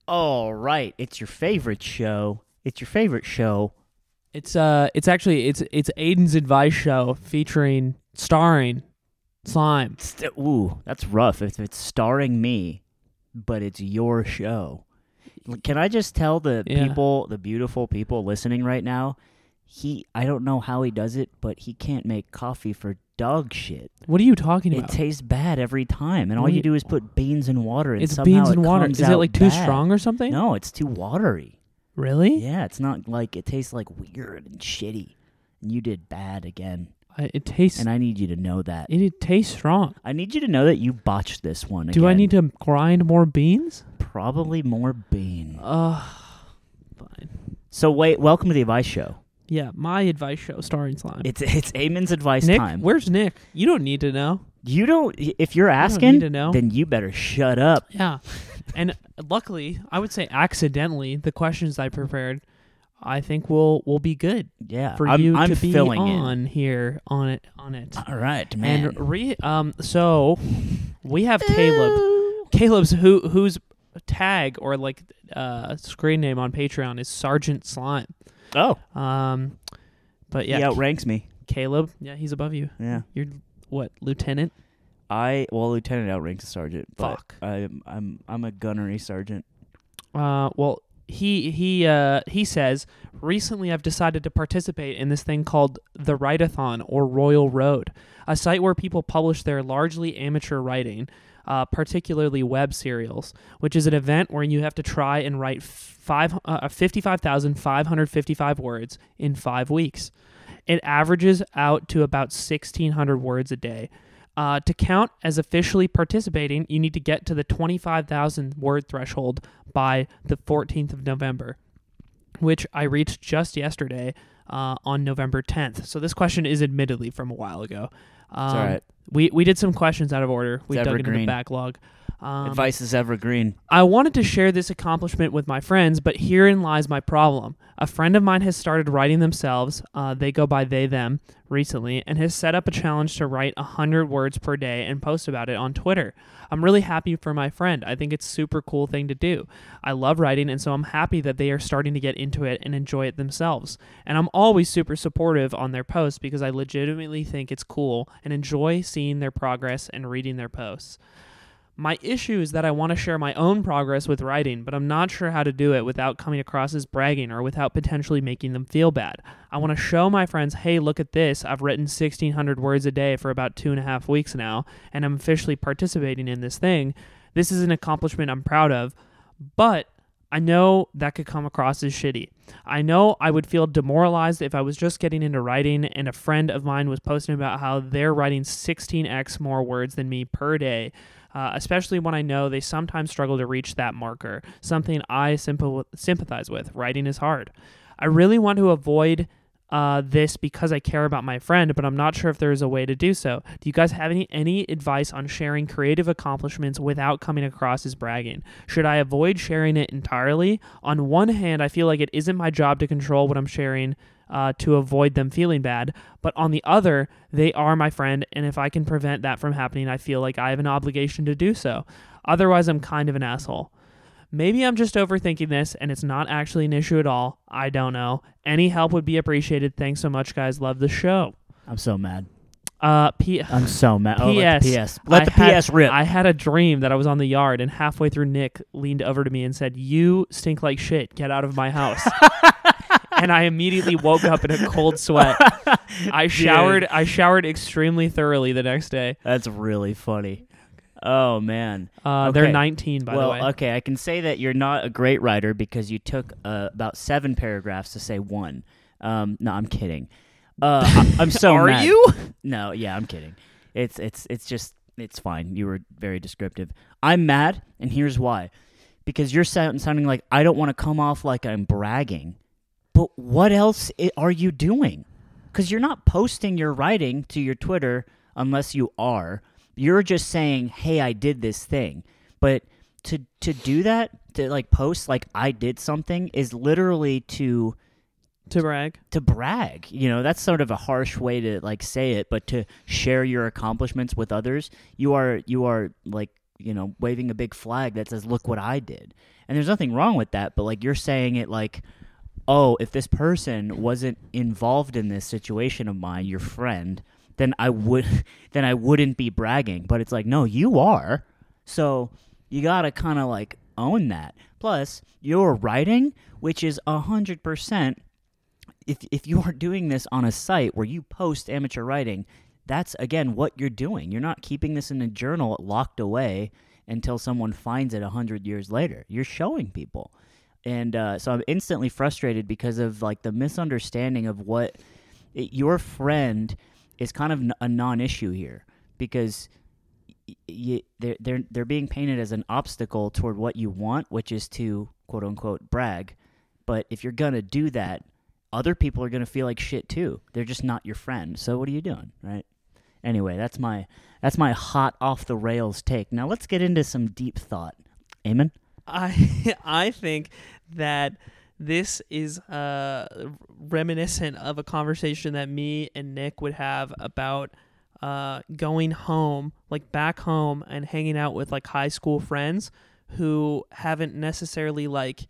All right, it's your favorite show. It's your favorite show. It's Aiden's advice show starring Slime. Ooh, that's rough. If it's starring me, but it's your show. Can I just tell the people, the beautiful people listening right now, I don't know how he does it, but he can't make coffee for dog shit. What are you talking about? It tastes bad every time, and all you do is put beans and water, and it's somehow beans and water. comes Is it out like too bad. strong or something? No, it's too watery. Really? Yeah, it's not like it tastes like weird and shitty. And you did bad again. It tastes. And I need you to know that. It tastes strong. I need you to know that you botched this one again. Do I need to grind more beans? Probably more bean. Fine. So wait, welcome to the advice show. Yeah, my advice show starring Slime. It's Eamon's advice Nick, time. Where's Nick? You don't need to know. You don't. If you're You don't asking, need to know. then you better shut up. Yeah. And luckily, I would say accidentally, the questions I prepared, I think will be good Yeah, for I'm you to be filling on here on it. All right, man. And so we have Caleb. Caleb's whose tag or like screen name on Patreon is Sergeant Slime. Oh, But yeah, he outranks me. Caleb. Yeah, he's above you. Yeah, You're what, lieutenant? lieutenant outranks a sergeant. But Fuck. I'm a gunnery sergeant. Well, he says, recently I've decided to participate in this thing called the Write-a-thon or Royal Road, a site where people publish their largely amateur writing, particularly web serials, which is an event where you have to try and write 55,555 words in 5 weeks. It averages out to about 1,600 words a day. To count as officially participating, you need to get to the 25,000 word threshold by the 14th of November, which I reached just yesterday on November 10th. So this question is admittedly from a while ago. It's all right. We did some questions out of order. We dug into the evergreen. backlog. Advice is evergreen. I wanted to share this accomplishment with my friends, but herein lies my problem. A friend of mine has started writing themselves, they go by they, them, recently, and has set up a challenge to write 100 words per day and post about it on Twitter. I'm really happy for my friend. I think it's a super cool thing to do. I love writing, and so I'm happy that they are starting to get into it and enjoy it themselves. And I'm always super supportive on their posts because I legitimately think it's cool and enjoy seeing their progress and reading their posts. My issue is that I want to share my own progress with writing, but I'm not sure how to do it without coming across as bragging or without potentially making them feel bad. I want to show my friends, hey, look at this. I've written 1,600 words a day for about 2.5 weeks now, and I'm officially participating in this thing. This is an accomplishment I'm proud of, but I know that could come across as shitty. I know I would feel demoralized if I was just getting into writing and a friend of mine was posting about how they're writing 16x more words than me per day, especially when I know they sometimes struggle to reach that marker, something I sympathize with. Writing is hard. I really want to avoid this because I care about my friend, but I'm not sure if there's a way to do so. Do you guys have any advice on sharing creative accomplishments without coming across as bragging? Should I avoid sharing it entirely? On one hand, I feel like it isn't my job to control what I'm sharing to avoid them feeling bad, but on the other, they are my friend, and if I can prevent that from happening, I feel like I have an obligation to do so. Otherwise, I'm kind of an asshole. Maybe I'm just overthinking this, and it's not actually an issue at all. I don't know. Any help would be appreciated. Thanks so much, guys. Love the show. I'm so mad. I'm so mad. Oh, let the P.S. Let the PS rip. I had a dream that I was on the yard, and halfway through, Nick leaned over to me and said, "You stink like shit. Get out of my house." And I immediately woke up in a cold sweat. I showered extremely thoroughly the next day. That's really funny. Oh, man. They're 19, by the way. Well, okay, I can say that you're not a great writer because you took about 7 paragraphs to say one. No, I'm kidding. I'm so Are mad. you? No, yeah, I'm kidding. It's fine. You were very descriptive. I'm mad, and here's why. Because you're sounding like I don't want to come off like I'm bragging. But what else are you doing? Because you're not posting your writing to your Twitter unless you are. You're just saying, hey, I did this thing. But to do that, to like post like I did something is literally to brag. To brag. You know, that's sort of a harsh way to like say it, but to share your accomplishments with others, you are like waving a big flag that says, look what I did. And there's nothing wrong with that, but like you're saying it like, oh, if this person wasn't involved in this situation of mine, your friend, then I wouldn't be bragging. But it's like, no, you are. So you got to kind of like own that. Plus, you're writing, which is 100%. If you are doing this on a site where you post amateur writing, that's, again, what you're doing. You're not keeping this in a journal locked away until someone finds it 100 years later. You're showing people. And so I'm instantly frustrated because of like the misunderstanding of your friend is kind of a non-issue here, because they're being painted as an obstacle toward what you want, which is to quote unquote brag. But if you're gonna do that, other people are gonna feel like shit too. They're just not your friend. So what are you doing, right? Anyway, that's my hot off the rails take. Now let's get into some deep thought. Eamon? I think that this is reminiscent of a conversation that me and Nick would have about going home, like back home, and hanging out with like high school friends who haven't necessarily like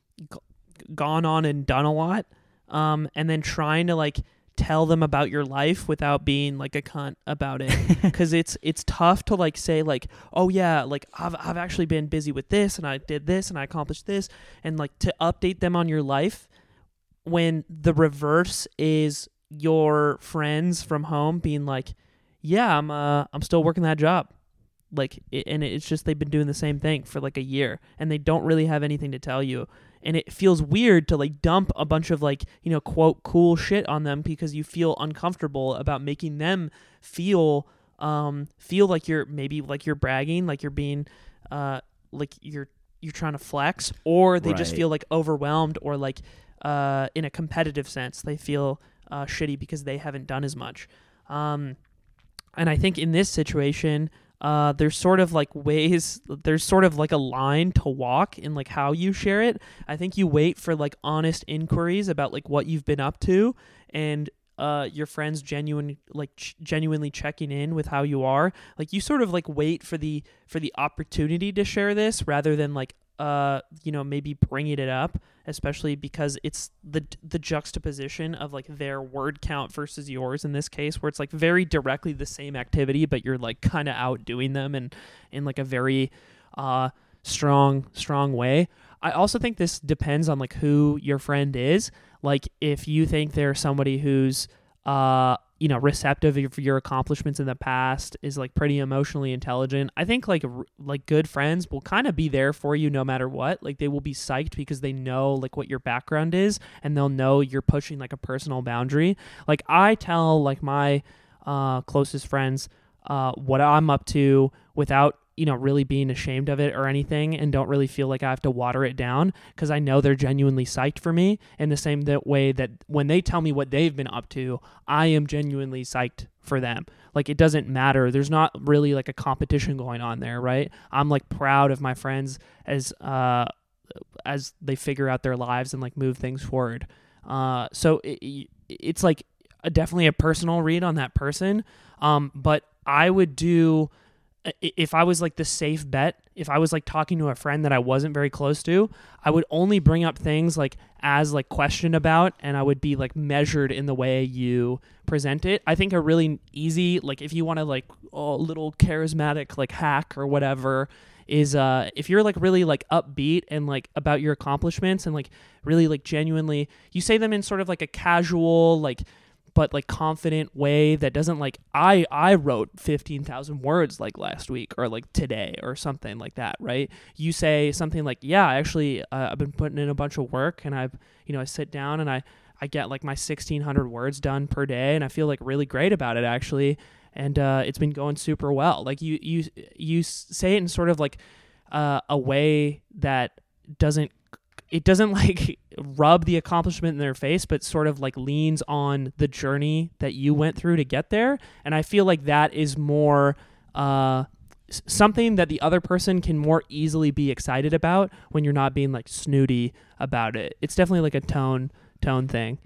gone on and done a lot, and then trying to like tell them about your life without being like a cunt about it, because it's tough to like say like, oh yeah, like I've actually been busy with this and I did this and I accomplished this, and like to update them on your life when the reverse is your friends from home being like, yeah, I'm still working that job, like and it's just they've been doing the same thing for like a year and they don't really have anything to tell you. And it feels weird to like dump a bunch of like, quote, cool shit on them because you feel uncomfortable about making them feel like you're bragging, like you're being like you're trying to flex, or they just feel like overwhelmed, or like in a competitive sense they feel shitty because they haven't done as much. And I think in this situation, there's sort of like a line to walk in like how you share it. I think you wait for like honest inquiries about like what you've been up to, and your friends genuinely checking in with how you are. Like you sort of like wait for the opportunity to share this rather than like maybe bringing it up, especially because it's the juxtaposition of like their word count versus yours in this case, where it's like very directly the same activity, but you're like kind of outdoing them and in like a very strong way. I also think this depends on like who your friend is. Like if you think they're somebody who's receptive of your accomplishments in the past, is like pretty emotionally intelligent, I think like good friends will kind of be there for you no matter what. Like they will be psyched because they know like what your background is, and they'll know you're pushing like a personal boundary. Like I tell like my closest friends what I'm up to without really being ashamed of it or anything, and don't really feel like I have to water it down, because I know they're genuinely psyched for me, in the same way that when they tell me what they've been up to, I am genuinely psyched for them. Like it doesn't matter. There's not really like a competition going on there, right? I'm like proud of my friends as they figure out their lives and like move things forward. So it's like definitely a personal read on that person. But I would do, if I was like the safe bet, if I was like talking to a friend that I wasn't very close to, I would only bring up things like as like questioned about, and I would be like measured in the way you present it. I think a really easy, like if you want to like a little charismatic like hack or whatever, is if you're like really like upbeat and like about your accomplishments and like really like genuinely, you say them in sort of like a casual like but like confident way that doesn't like I wrote 15,000 words like last week or like today or something like that, right? You say something like, yeah, actually I've been putting in a bunch of work, and I sit down and I get like my 1,600 words done per day, and I feel like really great about it actually, and it's been going super well. Like you say it in sort of like a way that doesn't like rub the accomplishment in their face, but sort of like leans on the journey that you went through to get there. And I feel like that is more something that the other person can more easily be excited about when you're not being like snooty about it. It's definitely like a tone thing.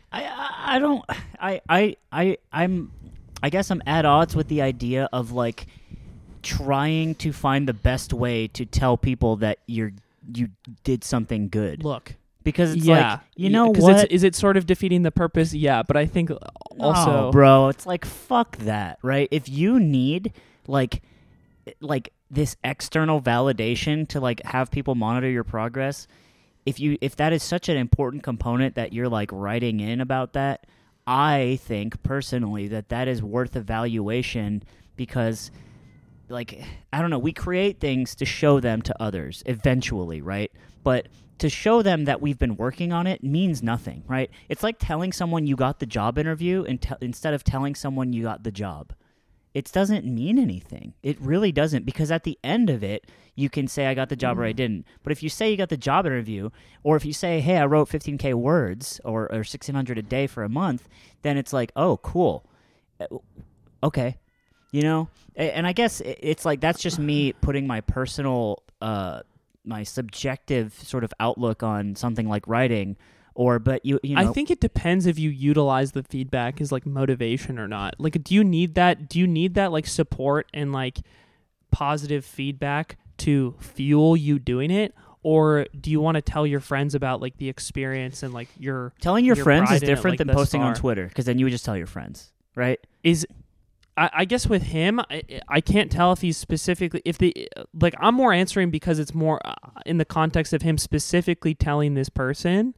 I guess I'm at odds with the idea of like trying to find the best way to tell people that you did something good. Look, Because it's yeah, like, you know 'cause what? is it sort of defeating the purpose? Yeah, but I think also, Oh, bro, it's like, fuck that, right? If you need like this external validation to like have people monitor your progress, if that is such an important component that you're like writing in about that, I think personally that is worth evaluation, because like, I don't know, we create things to show them to others eventually, right? But to show them that we've been working on it means nothing, right? It's like telling someone you got the job interview instead of telling someone you got the job. It doesn't mean anything. It really doesn't, because at the end of it, you can say I got the job or I didn't. But if you say you got the job interview, or if you say, hey, I wrote 15K words or 1,600 a day for a month, then it's like, oh, cool. Okay. You know? And I guess it's like, that's just me putting my personal, my subjective sort of outlook on something like writing. But you know, I think it depends if you utilize the feedback as like motivation or not. Like, do you need that? Do you need that like support and like positive feedback to fuel you doing it? Or do you want to tell your friends about like the experience and like telling your friends pride is in it, different like, than thus posting on far? Twitter, because then you would just tell your friends, right? I guess with him, I can't tell if he's specifically, like, I'm more answering because it's more in the context of him specifically telling this person,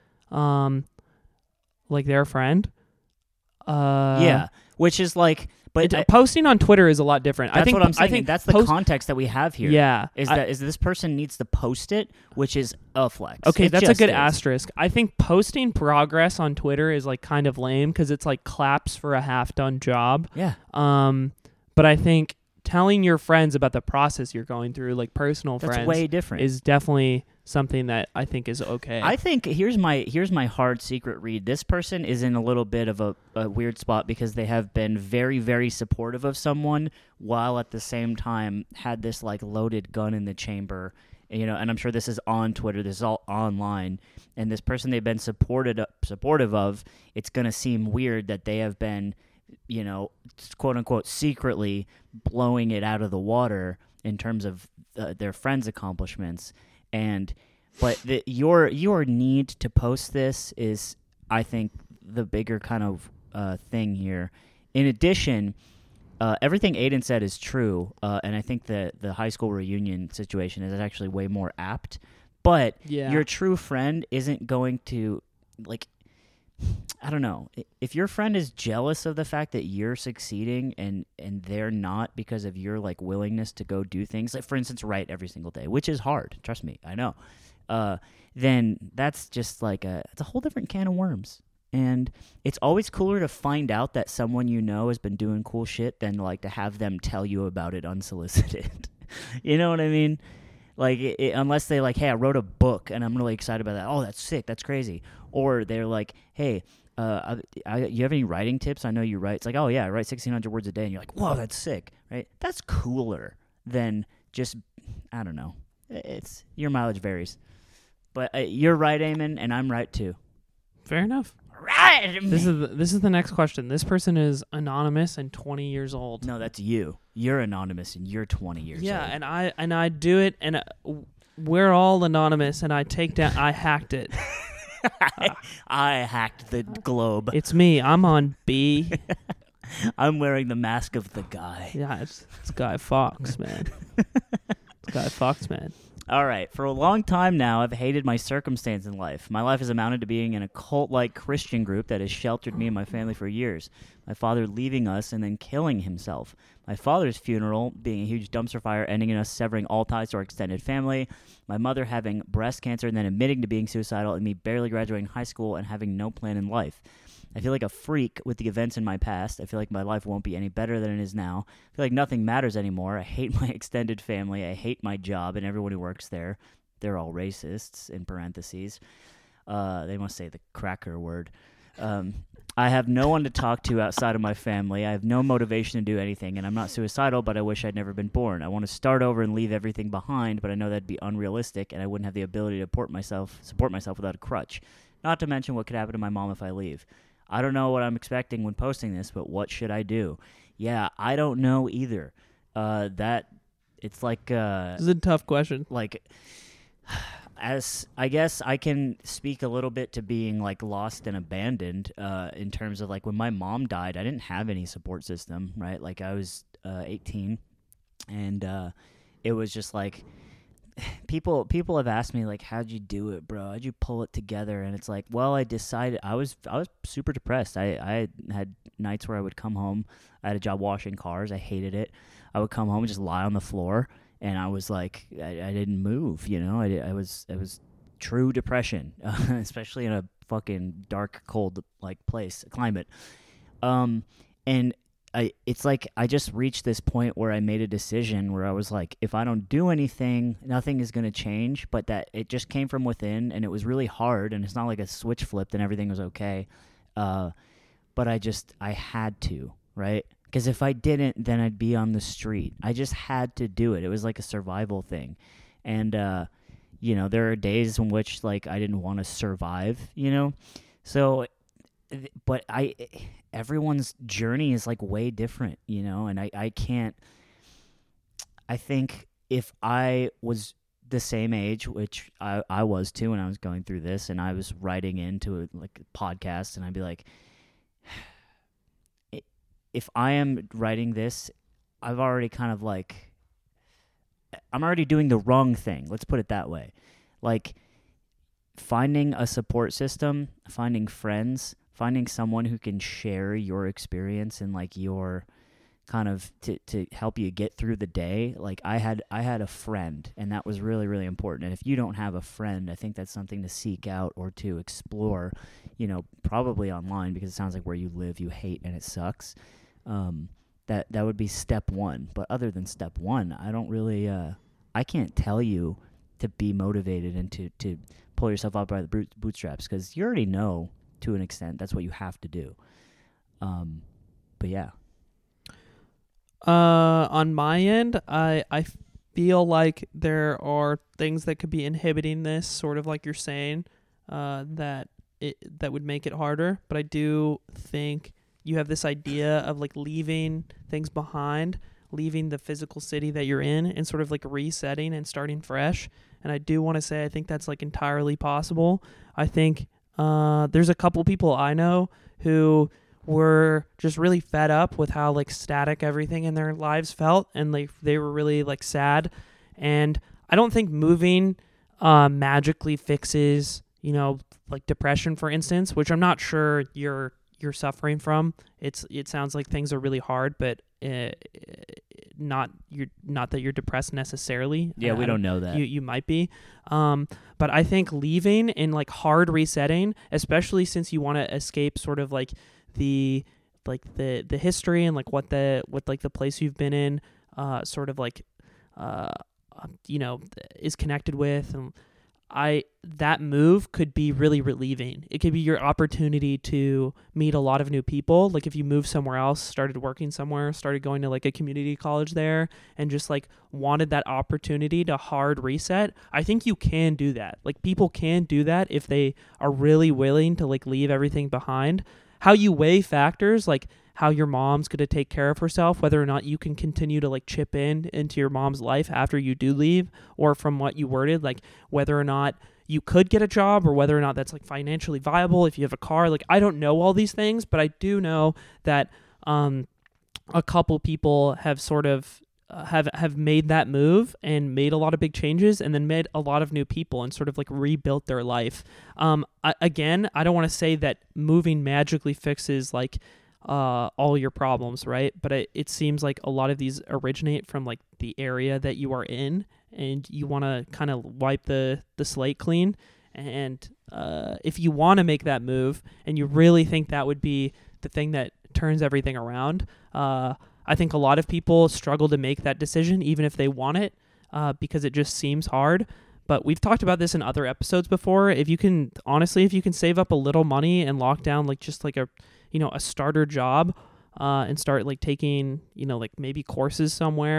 like their friend. Yeah, which is like, but posting on Twitter is a lot different. that's I think what I'm saying. I think That's the context that we have here. Yeah, is this person needs to post it, which is a flex. Okay, It that's a just good is. asterisk. I think posting progress on Twitter is like kind of lame because it's like claps for a half-done job. Yeah. But I think telling your friends about the process you're going through, like personal That's friends, way different. is definitely something that I think is okay. I think here's my hard secret read. This person is in a little bit of a weird spot because they have been very, very supportive of someone while at the same time had this like loaded gun in the chamber. You know, and I'm sure this is on Twitter. This is all online. And this person they've been supportive of, it's going to seem weird that they have been, you know, quote unquote secretly blowing it out of the water in terms of their friends' accomplishments. But your need to post this is, I think, the bigger kind of thing here. In addition, everything Aiden said is true, and I think that the high school reunion situation is actually way more apt. But your true friend isn't going to, like, I don't know. If your friend is jealous of the fact that you're succeeding and they're not because of your like willingness to go do things, like for instance, write every single day, which is hard. Trust me, I know. Then that's just like it's a whole different can of worms. And it's always cooler to find out that someone you know has been doing cool shit than like to have them tell you about it unsolicited. You know what I mean? Like, unless they like, hey, I wrote a book and I'm really excited about that. Oh, that's sick. That's crazy. Or they're like, hey, you have any writing tips? I know you write. It's like, oh, yeah, I write 1,600 words a day. And you're like, whoa, that's sick, right? That's cooler than just, I don't know. It's your mileage varies. But you're right, Eamon, and I'm right, too. Fair enough. Right. This is the next question. This person is anonymous and 20 years old. No, that's you. You're anonymous and you're 20 years old. Yeah, and I do it, and we're all anonymous, and I hacked it. I hacked the globe. It's me. I'm on B. I'm wearing the mask of the guy. Yeah, it's Guy Fawkes, man. It's Guy Fawkes, man. All right. For a long time now, I've hated my circumstance in life. My life has amounted to being in a cult-like Christian group that has sheltered me and my family for years. My father leaving us and then killing himself. My father's funeral being a huge dumpster fire, ending in us severing all ties to our extended family. My mother having breast cancer and then admitting to being suicidal, and me barely graduating high school and having no plan in life. I feel like a freak with the events in my past. I feel like my life won't be any better than it is now. I feel like nothing matters anymore. I hate my extended family. I hate my job and everyone who works there. They're all racists, in parentheses. They must say the cracker word. I have no one to talk to outside of my family. I have no motivation to do anything, and I'm not suicidal, but I wish I'd never been born. I want to start over and leave everything behind, but I know that'd be unrealistic, and I wouldn't have the ability to support myself without a crutch. Not to mention what could happen to my mom if I leave. I don't know what I'm expecting when posting this, but what should I do? Yeah, I don't know either. That it's like This is a tough question. like as I guess I can speak a little bit to being like lost and abandoned in terms of like when my mom died, I didn't have any support system, right? Like I was 18 and it was just like people have asked me like, how'd you do it, bro? How'd you pull it together? And it's like, well, I decided I was super depressed. I had nights where I would come home. I had a job washing cars. I hated it. I would come home and just lie on the floor, and I was like, I didn't move. You know, it was true depression, especially in a fucking dark, cold like climate. And it's like I just reached this point where I made a decision where I was like, if I don't do anything, nothing is going to change. But that it just came from within, and it was really hard. And it's not like a switch flipped and everything was okay. But I had to, right? Because if I didn't, then I'd be on the street. I just had to do it. It was like a survival thing. And, there are days in which like I didn't want to survive, So, but everyone's journey is like way different, and I can't, I think if I was the same age, which I was too when I was going through this, and I was writing into a podcast, and I'd be like, if I am writing this, I've already kind of like, I'm already doing the wrong thing. Let's put it that way. Like finding a support system, finding friends, finding someone who can share your experience and like your kind of to help you get through the day. Like I had a friend, and that was really, really important. And if you don't have a friend, I think that's something to seek out or to explore, probably online, because it sounds like where you live you hate and it sucks. That would be step one. But other than step one, I don't really I can't tell you to be motivated and to pull yourself up by the bootstraps, because you already know to an extent that's what you have to do. But yeah. On my end, I feel like there are things that could be inhibiting this, sort of like you're saying, that would make it harder. But I do think you have this idea of like leaving things behind, leaving the physical city that you're in, and sort of like resetting and starting fresh. And I do want to say I think that's like entirely possible. I think there's a couple people I know who were just really fed up with how like static everything in their lives felt, and like they were really like sad. And I don't think moving magically fixes, like depression, for instance, which I'm not sure you're suffering from. It sounds like things are really hard, but not that you're depressed necessarily. Yeah, we don't know that. You might be. But I think leaving and like hard resetting, especially since you want to escape sort of like the history and like what the place you've been in sort of like is connected with, and that move could be really relieving. It could be your opportunity to meet a lot of new people. Like if you move somewhere else, started working somewhere, started going to like a community college there, and just like wanted that opportunity to hard reset, I think you can do that. Like people can do that if they are really willing to like leave everything behind. How you weigh factors like how your mom's going to take care of herself, whether or not you can continue to like chip into your mom's life after you do leave, or from what you worded, like whether or not you could get a job, or whether or not that's like financially viable if you have a car. Like I don't know all these things, but I do know that a couple people have sort of have made that move and made a lot of big changes, and then met a lot of new people and sort of like rebuilt their life. Again, I don't want to say that moving magically fixes like all your problems, right? But it seems like a lot of these originate from like the area that you are in, and you want to kind of wipe the slate clean. And if you want to make that move and you really think that would be the thing that turns everything around, I think a lot of people struggle to make that decision even if they want it, because it just seems hard. But we've talked about this in other episodes before. If you can save up a little money and lock down like just like a starter job, and start like taking like maybe courses somewhere,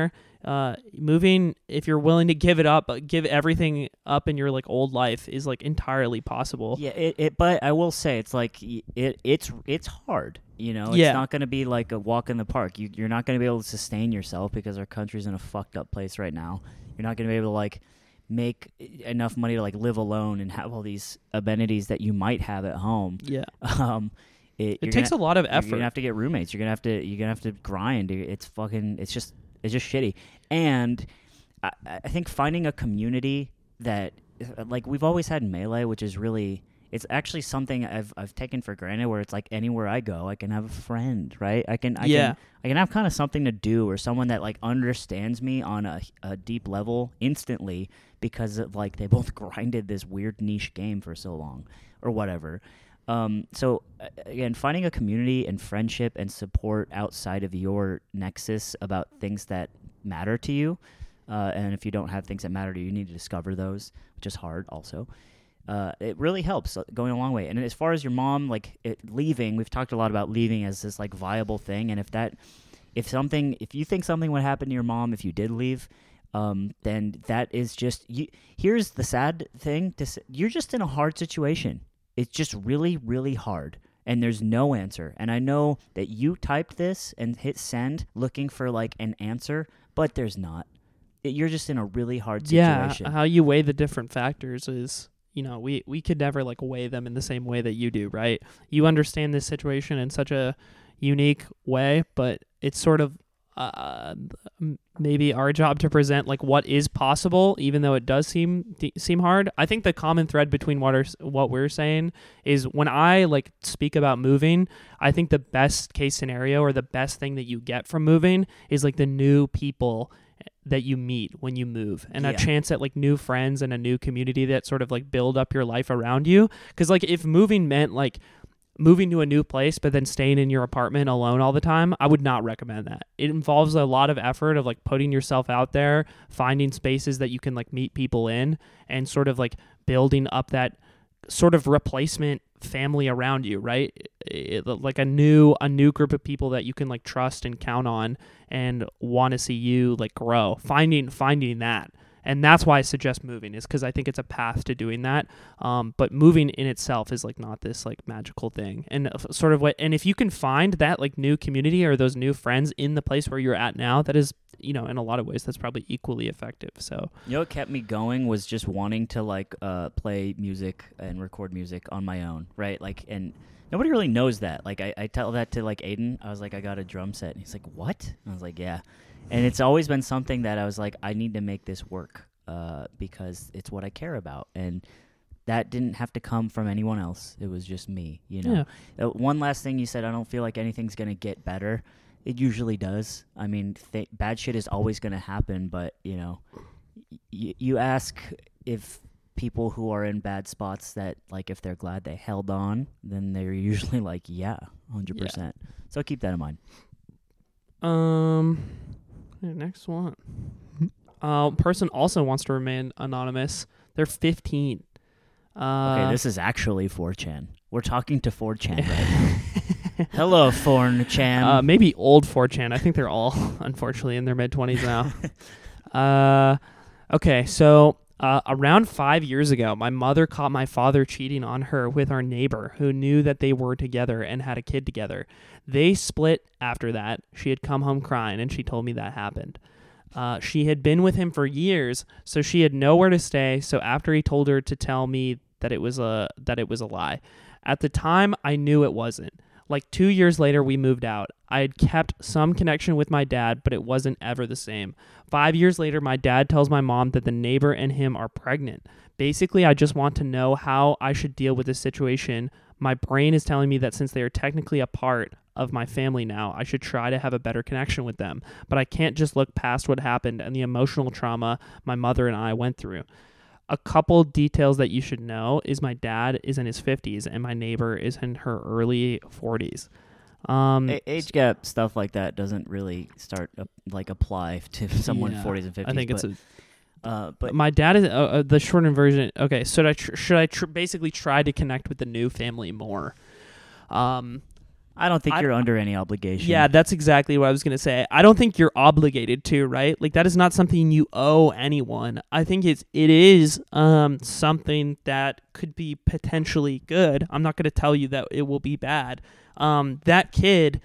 moving, if you're willing to give it up, give everything up in your like old life, is like entirely possible. Yeah, but I will say it's like it's hard. You know, it's Yeah. not going to be like a walk in the park. You're not going to be able to sustain yourself because our country's in a fucked up place right now. You're not going to be able to like make enough money to like live alone and have all these amenities that you might have at home. Yeah. It takes a lot of effort. You're gonna have to get roommates. You're gonna have to grind. It's just shitty. And I think finding a community that, like, we've always had Melee, which is really, it's actually something I've taken for granted, where it's like anywhere I go, I can have a friend, right? I can have kind of something to do, or someone that like understands me on a deep level instantly, because of like they both grinded this weird niche game for so long or whatever. So again, finding a community and friendship and support outside of your nexus about things that matter to you, and if you don't have things that matter to you, you need to discover those, which is hard also. It really helps, going a long way. And as far as your mom, like leaving, we've talked a lot about leaving as this like viable thing. And if you think something would happen to your mom if you did leave, then that is just here's the sad thing: you're just in a hard situation. It's just really, really hard, and there's no answer. And I know that you typed this and hit send looking for like an answer, but there's not. You're just in a really hard situation. Yeah, how you weigh the different factors is, we could never like weigh them in the same way that you do, right? You understand this situation in such a unique way, but it's sort of maybe our job to present like what is possible, even though it does seem hard. I think the common thread between what we're saying is, when I like speak about moving, I think the best case scenario, or the best thing that you get from moving, is like the new people that you meet when you move, and a chance at like new friends and a new community that sort of like build up your life around you. Because like if moving meant like moving to a new place but then staying in your apartment alone all the time, I would not recommend that. It involves a lot of effort of like putting yourself out there, finding spaces that you can like meet people in, and sort of like building up that sort of replacement family around you, right? Like a new group of people that you can like trust and count on and want to see you like grow. Finding that. And that's why I suggest moving, is because I think it's a path to doing that. But moving in itself is like not this like magical thing. And sort of and if you can find that like new community or those new friends in the place where you're at now, that is, in a lot of ways, that's probably equally effective. So, what kept me going was just wanting to like play music and record music on my own, right? Like, and nobody really knows that. Like, I tell that to like Aiden. I was like, I got a drum set, and he's like, what? And I was like, yeah. And it's always been something that I was like, I need to make this work because it's what I care about. And that didn't have to come from anyone else. It was just me, Yeah. One last thing you said, I don't feel like anything's going to get better. It usually does. I mean, bad shit is always going to happen, but, you ask if people who are in bad spots that, like, if they're glad they held on, then they're usually like, yeah, 100%. Yeah. So keep that in mind. Next one. Person also wants to remain anonymous. They're 15. Okay, this is actually 4chan. We're talking to 4chan right now. Hello, 4chan. Maybe old 4chan. I think they're all, unfortunately, in their mid-20s now. Okay, so around 5 years ago, my mother caught my father cheating on her with our neighbor, who knew that they were together and had a kid together. They split after that. She had come home crying, and she told me that happened. She had been with him for years, so she had nowhere to stay. So after he told her to tell me that it was a lie. At the time, I knew it wasn't. Like 2 years later, we moved out. I had kept some connection with my dad, but it wasn't ever the same. 5 years later, my dad tells my mom that the neighbor and him are pregnant. Basically, I just want to know how I should deal with this situation. My brain is telling me that since they are technically a part of my family now, I should try to have a better connection with them. But I can't just look past what happened and the emotional trauma my mother and I went through. A couple details that you should know is my dad is in his 50s and my neighbor is in her early 40s. Age gap stuff like that doesn't really apply to someone 40s and 50s. I think but my dad is the shortened version. Okay, so should I basically try to connect with the new family more? I don't think you're under any obligation. Yeah, that's exactly what I was going to say. I don't think you're obligated to, right? Like, that is not something you owe anyone. I think it is something that could be potentially good. I'm not going to tell you that it will be bad. That kid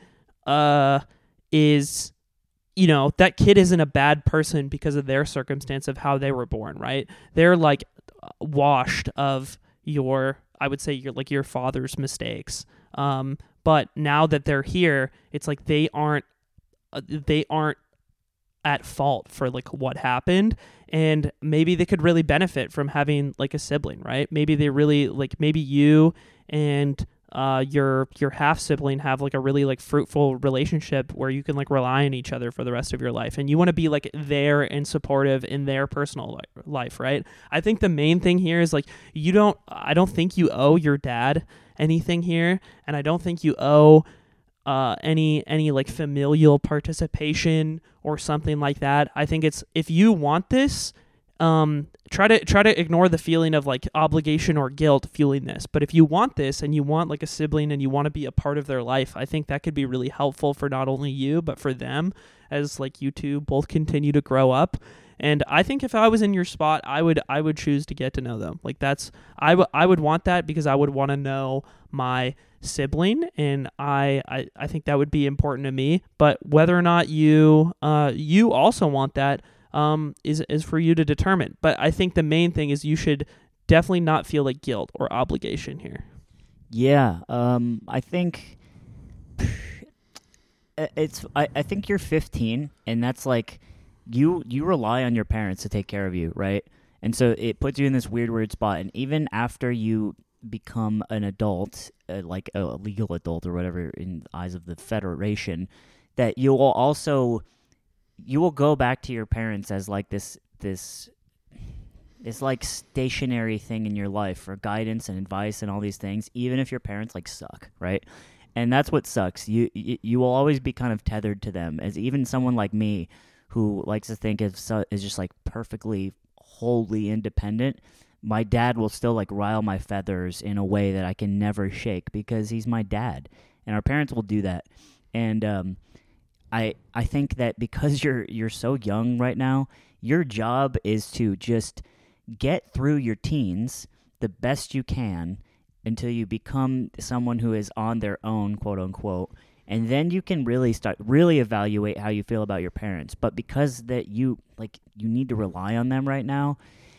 is, that kid isn't a bad person because of their circumstance of how they were born, right? They're like washed of I would say your father's mistakes. But now that they're here, it's like they aren't at fault for like what happened, and maybe they could really benefit from having like a sibling, right? Maybe they really maybe you and your half sibling have like a really like fruitful relationship where you can like rely on each other for the rest of your life, and you want to be like there and supportive in their personal life, right? I think the main thing here is like I don't think you owe your dad anything here, and I don't think you owe any like familial participation or something like that. I think it's, if you want this, try to ignore the feeling of like obligation or guilt fueling this. But if you want this and you want like a sibling and you want to be a part of their life, I think that could be really helpful for not only you but for them, as like you two both continue to grow up. And I think if I was in your spot, I would choose to get to know them. Like I would want that, because I would want to know my sibling, and I think that would be important to me. But whether or not you also want that is for you to determine. But I think the main thing is you should definitely not feel like guilt or obligation here. Yeah, I think I think you're 15, and that's like you rely on your parents to take care of you, right? And so it puts you in this weird spot. And even after you become an adult, like a legal adult or whatever in the eyes of the Federation, that you will go back to your parents as like this like stationary thing in your life for guidance and advice and all these things, even if your parents like suck, right? And that's what sucks. You will always be kind of tethered to them, as even someone like me who likes to think is just like perfectly wholly independent. My dad will still like rile my feathers in a way that I can never shake, because he's my dad, and our parents will do that. And I think that because you're so young right now, your job is to just get through your teens the best you can until you become someone who is on their own, quote unquote, and then you can really evaluate how you feel about your parents. But because that you need to rely on them right now,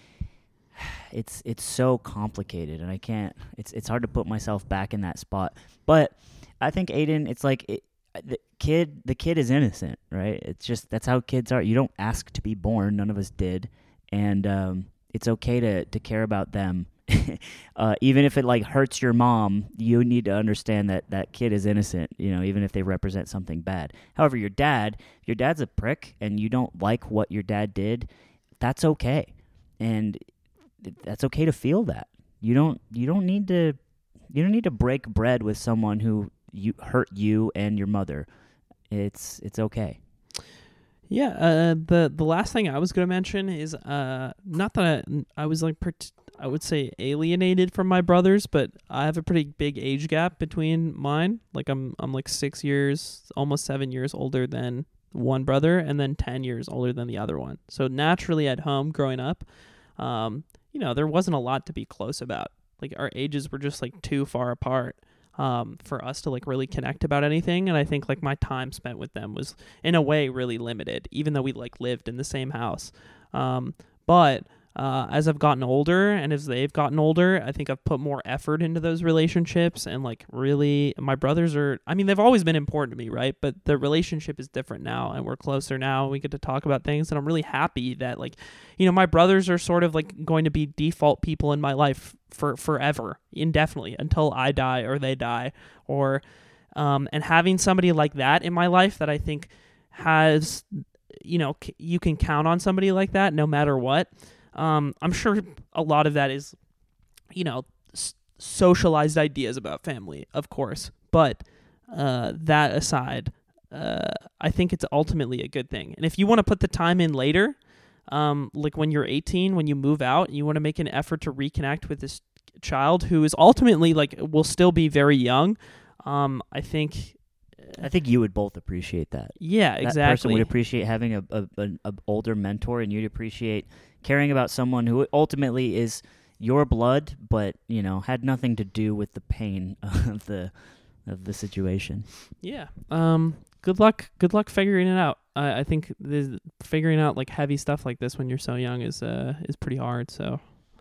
it's so complicated, and I can't. It's hard to put myself back in that spot. But I think Aiden, it's like the kid is innocent, right? It's just, that's how kids are. You don't ask to be born. None of us did, and it's okay to care about them. Even if it like hurts your mom, you need to understand that kid is innocent, even if they represent something bad. However, your dad's a prick and you don't like what your dad did, that's okay. And that's okay to feel that. You don't need to break bread with someone who hurt you and your mother. It's okay. Yeah, the last thing I was going to mention is not that I was like I would say alienated from my brothers, but I have a pretty big age gap between mine. Like I'm like 6 years, almost 7 years older than one brother, and then 10 years older than the other one. So naturally at home growing up, there wasn't a lot to be close about. Like our ages were just like too far apart for us to like really connect about anything. And I think like my time spent with them was in a way really limited, even though we like lived in the same house. But as I've gotten older and as they've gotten older, I think I've put more effort into those relationships, and like really my brothers they've always been important to me, right? But the relationship is different now, and we're closer now, and we get to talk about things, and I'm really happy that like, my brothers are sort of like going to be default people in my life for forever, indefinitely, until I die or they die, or and having somebody like that in my life that I think has, you can count on somebody like that no matter what. I'm sure a lot of that is, socialized ideas about family, of course. But that aside, I think it's ultimately a good thing. And if you want to put the time in later, like when you're 18, when you move out, you want to make an effort to reconnect with this child who is ultimately like will still be very young. I think you would both appreciate that. Yeah, That exactly. person would appreciate having a older mentor, and you'd appreciate caring about someone who ultimately is your blood, but had nothing to do with the pain of the situation. Yeah. Good luck figuring it out. I think figuring out like heavy stuff like this when you're so young is pretty hard. So,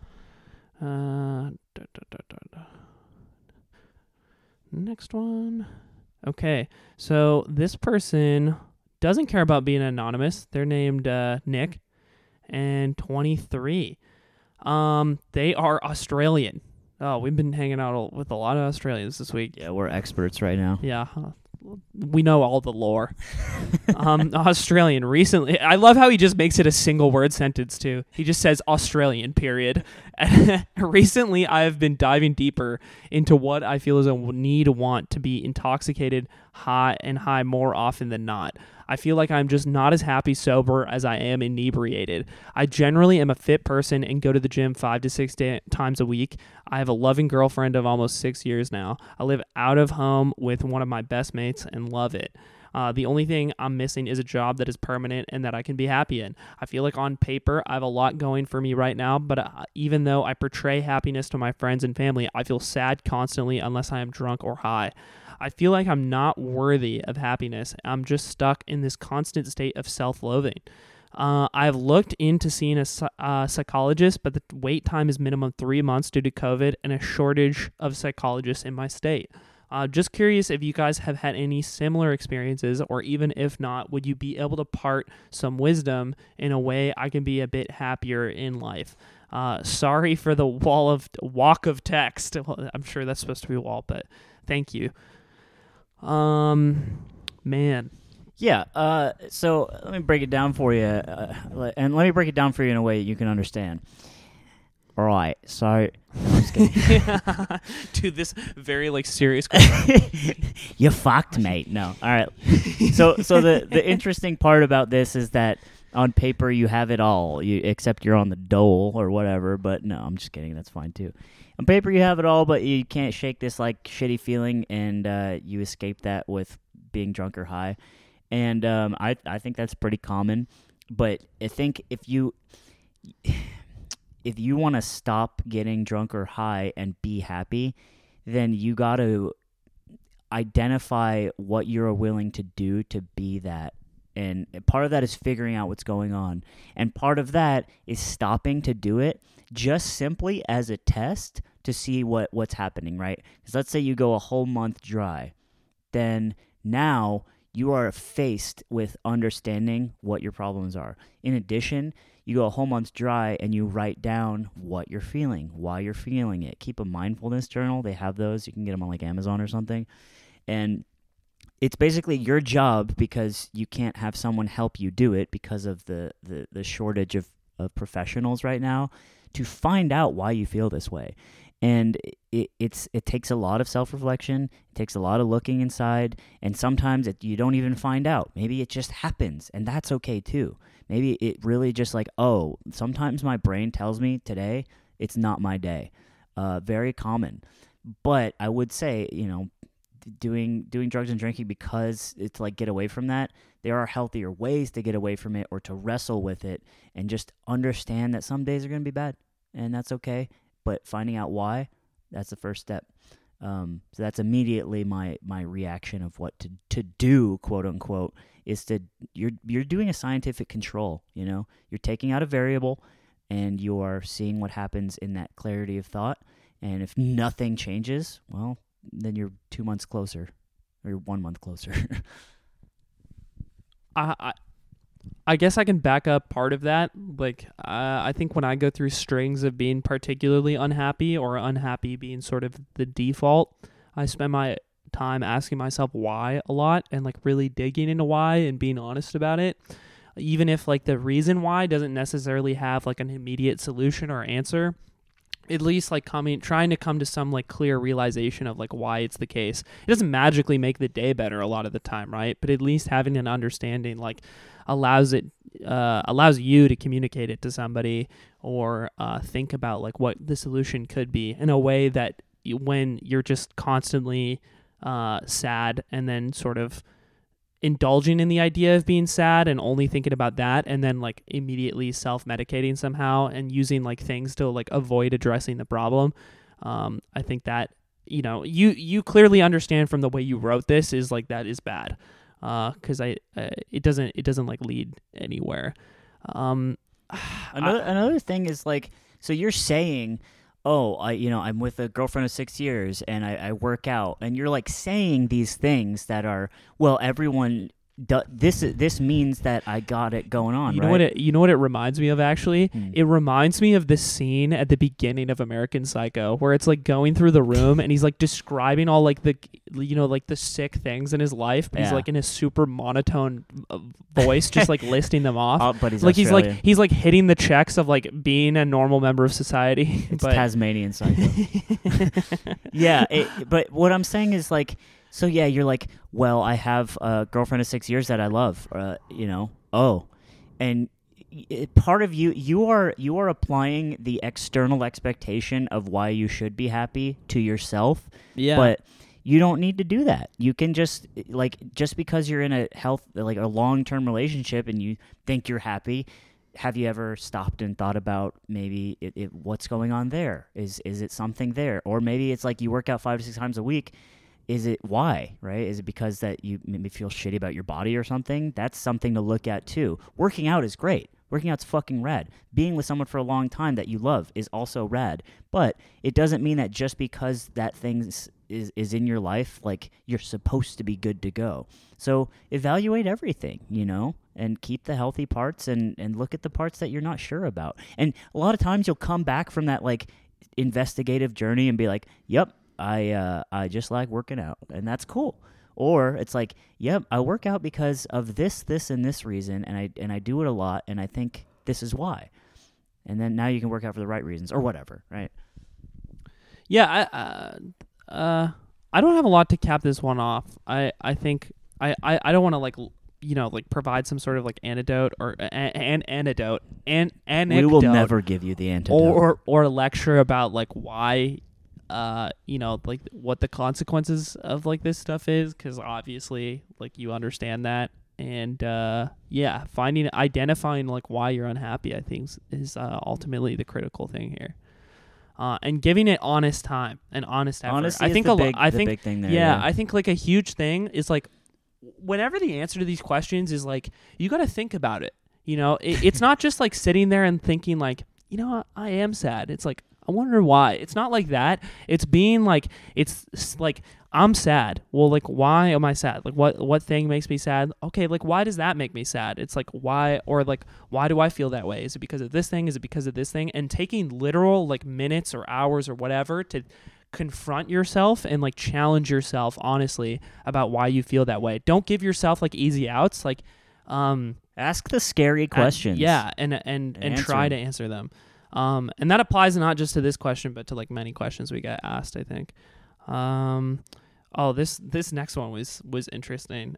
next one. Okay, so this person doesn't care about being anonymous. They're named Nick, and 23. They are Australian. Oh, we've been hanging out with a lot of Australians this week. Yeah, we're experts right now. Yeah, we know all the lore. Australian recently. I love how he just makes it a single word sentence too. He just says Australian, period. Recently, I have been diving deeper into what I feel is a want to be intoxicated, high more often than not. I feel like I'm just not as happy sober as I am inebriated. I generally am a fit person and go to the gym 5 to 6 times a week. I have a loving girlfriend of almost 6 years now. I live out of home with one of my best mates and love it. The only thing I'm missing is a job that is permanent and that I can be happy in. I feel like on paper, I have a lot going for me right now, but even though I portray happiness to my friends and family, I feel sad constantly unless I am drunk or high. I feel like I'm not worthy of happiness. I'm just stuck in this constant state of self-loathing. I've looked into seeing a psychologist, but the wait time is minimum 3 months due to COVID and a shortage of psychologists in my state. Just curious if you guys have had any similar experiences, or even if not, would you be able to part some wisdom in a way I can be a bit happier in life? Sorry for the walk of text. Well, I'm sure that's supposed to be a wall, but thank you. Man. Yeah, so let me break it down for you, and let me break it down for you in a way you can understand. All right, so I'm just kidding. Dude, this very serious question. You fucked, mate. No, all right. So the interesting part about this is that on paper you have it all, except you're on the dole or whatever. But no, I'm just kidding. That's fine too. On paper you have it all, but you can't shake this shitty feeling, and you escape that with being drunk or high. And I think that's pretty common. But I think if you want to stop getting drunk or high and be happy, then you got to identify what you're willing to do to be that. And part of that is figuring out what's going on. And part of that is stopping to do it just simply as a test to see what's happening, right? Because let's say you go a whole month dry. Then now you are faced with understanding what your problems are. In addition, you go a whole month dry and you write down what you're feeling, why you're feeling it. Keep a mindfulness journal. They have those. You can get them on Amazon or something. And it's basically your job, because you can't have someone help you do it because of the shortage of professionals right now, to find out why you feel this way. And it takes a lot of self-reflection. It takes a lot of looking inside. And sometimes you don't even find out. Maybe it just happens, and that's okay too. Maybe it really just sometimes my brain tells me today it's not my day. Very common. But I would say, doing drugs and drinking because it's get away from that, there are healthier ways to get away from it or to wrestle with it, and just understand that some days are going to be bad, and that's okay. But finding out why, that's the first step. So that's immediately my reaction of what to do, quote unquote, is you're doing a scientific control. You're taking out a variable, and you are seeing what happens in that clarity of thought. And if nothing changes, well, then you're 2 months closer, or you're 1 month closer. I guess I can back up part of that. I think when I go through strings of being particularly unhappy, or unhappy being sort of the default, I spend my time asking myself why a lot, and really digging into why and being honest about it. Even if the reason why doesn't necessarily have an immediate solution or answer, at least trying to come to some clear realization of why it's the case. It doesn't magically make the day better a lot of the time, right? But at least having an understanding allows you to communicate it to somebody, or think about what the solution could be in a way that when you're just constantly sad and then sort of indulging in the idea of being sad and only thinking about that and then like immediately self-medicating somehow and using like things to like avoid addressing the problem. I think that, you clearly understand from the way you wrote this is like that is bad. 'Cause it doesn't like lead anywhere. Another thing is like, so you're saying, oh, I'm with a girlfriend of 6 years and I work out, and you're like saying these things that are, well, everyone this means that I got it going on. You right? know what it reminds me of actually? Hmm. It reminds me of the scene at the beginning of American Psycho where it's like going through the room and he's like describing all like the like the sick things in his life, but he's Yeah. like in a super monotone voice just like listing them off. But he's Like Australian. he's like hitting the checks of like being a normal member of society. It's but Tasmanian Psycho. Yeah, but what I'm saying is like, so yeah, you're like, well, I have a girlfriend of 6 years that I love, and part of you are applying the external expectation of why you should be happy to yourself, yeah. but you don't need to do that. You can just because you're in a long-term relationship and you think you're happy. Have you ever stopped and thought about maybe what's going on there? Is it something there? Or maybe it's like you work out 5 to 6 times a week. Is it why, right? Is it because that you maybe feel shitty about your body or something? That's something to look at too. Working out is great. Working out's fucking rad. Being with someone for a long time that you love is also rad. But it doesn't mean that just because that thing is in your life, like you're supposed to be good to go. So evaluate everything, and keep the healthy parts and look at the parts that you're not sure about. And a lot of times you'll come back from that like investigative journey and be like, yep, I just like working out, and that's cool. Or it's like, yep, I work out because of this, and this reason, and I do it a lot, and I think this is why. And then now you can work out for the right reasons or whatever, right? Yeah, I don't have a lot to cap this one off. I think I don't want to like provide some sort of like antidote or anecdote. We will never give you the antidote or lecture about like why like what the consequences of like this stuff is, because obviously like you understand that, and identifying like why you're unhappy I think is ultimately the critical thing here, and giving it honest time and honest effort. Honesty I is think the big thing there. Yeah, I think like a huge thing is like whenever the answer to these questions is like you got to think about it. It's not just like sitting there and thinking like, I am sad. It's like, I wonder why. It's not like that. It's being like, it's like, I'm sad. Well, like, why am I sad? Like, what thing makes me sad? Okay, like, why does that make me sad? It's like, why, or like, why do I feel that way? Is it because of this thing? Is it because of this thing? And taking literal, like, minutes or hours or whatever to confront yourself and, like, challenge yourself honestly about why you feel that way. Don't give yourself, like, easy outs. Like, ask the scary questions. And try to answer them. And that applies not just to this question, but to like many questions we get asked, I think. This next one was interesting.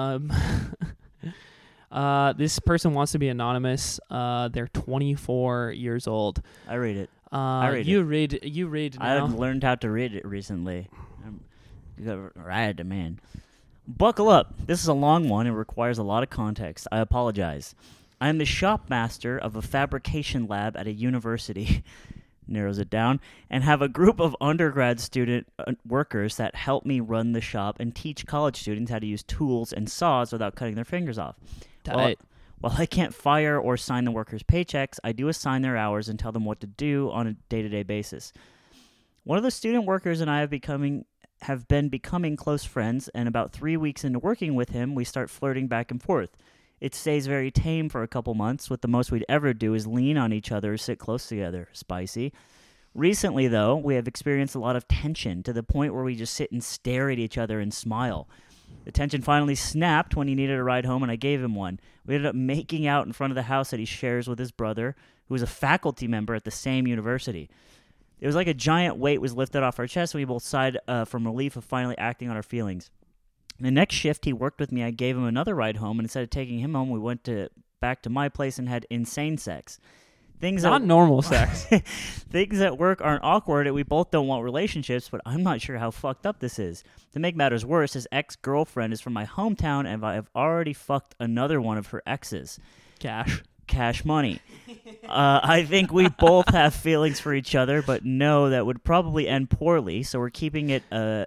This person wants to be anonymous. They're 24 years old. I read it. You read now. I've learned how to read it recently. Right, man. Buckle up. This is a long one. It requires a lot of context. I apologize. I am the shop master of a fabrication lab at a university, narrows it down, and have a group of undergrad student workers that help me run the shop and teach college students how to use tools and saws without cutting their fingers off. While I can't fire or sign the workers' paychecks, I do assign their hours and tell them what to do on a day-to-day basis. One of the student workers and I have been becoming close friends, and about 3 weeks into working with him, we start flirting back and forth. It stays very tame for a couple months. What the most we'd ever do is lean on each other or sit close together. Spicy. Recently, though, we have experienced a lot of tension to the point where we just sit and stare at each other and smile. The tension finally snapped when he needed a ride home, and I gave him one. We ended up making out in front of the house that he shares with his brother, who is a faculty member at the same university. It was like a giant weight was lifted off our chest, and we both sighed from relief of finally acting on our feelings. The next shift he worked with me, I gave him another ride home, and instead of taking him home, we went back to my place and had insane sex. Things Not at, normal sex. things at work aren't awkward, and we both don't want relationships, but I'm not sure how fucked up this is. To make matters worse, his ex-girlfriend is from my hometown, and I have already fucked another one of her exes. Cash money. I think we both have feelings for each other, but no, that would probably end poorly, so we're keeping it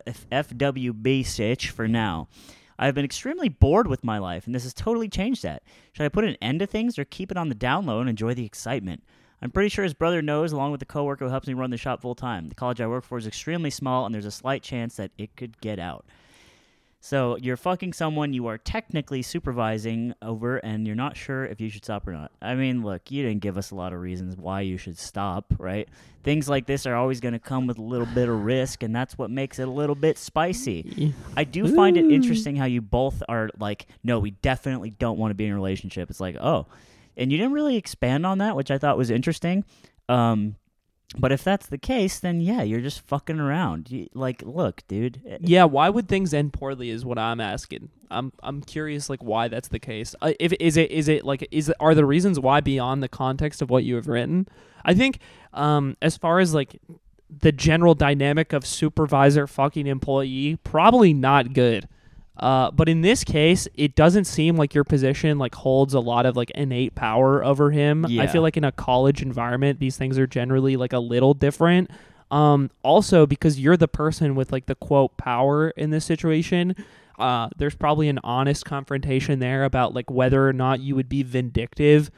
FWB sitch for now. I've been extremely bored with my life, and this has totally changed that. Should I put an end to things or keep it on the down low and enjoy the excitement? I'm pretty sure his brother knows, along with the coworker who helps me run the shop full time. The college I work for is extremely small, and there's a slight chance that it could get out. So you're fucking someone you are technically supervising over, and you're not sure if you should stop or not. I mean, look, you didn't give us a lot of reasons why you should stop, right? Things like this are always going to come with a little bit of risk, and that's what makes it a little bit spicy. I do find it interesting how you both are like, no, we definitely don't want to be in a relationship. It's like, oh, and you didn't really expand on that, which I thought was interesting. But if that's the case, then yeah, you're just fucking around. Like, look, dude. Yeah, why would things end poorly is what I'm asking. I'm curious, like, why that's the case. Are the reasons why beyond the context of what you have written? I think, as far as like the general dynamic of supervisor fucking employee, probably not good. But in this case, it doesn't seem like your position like holds a lot of like innate power over him. Yeah. I feel like in a college environment, these things are generally like a little different. Also, because you're the person with like the quote power in this situation, there's probably an honest confrontation there about like whether or not you would be vindictive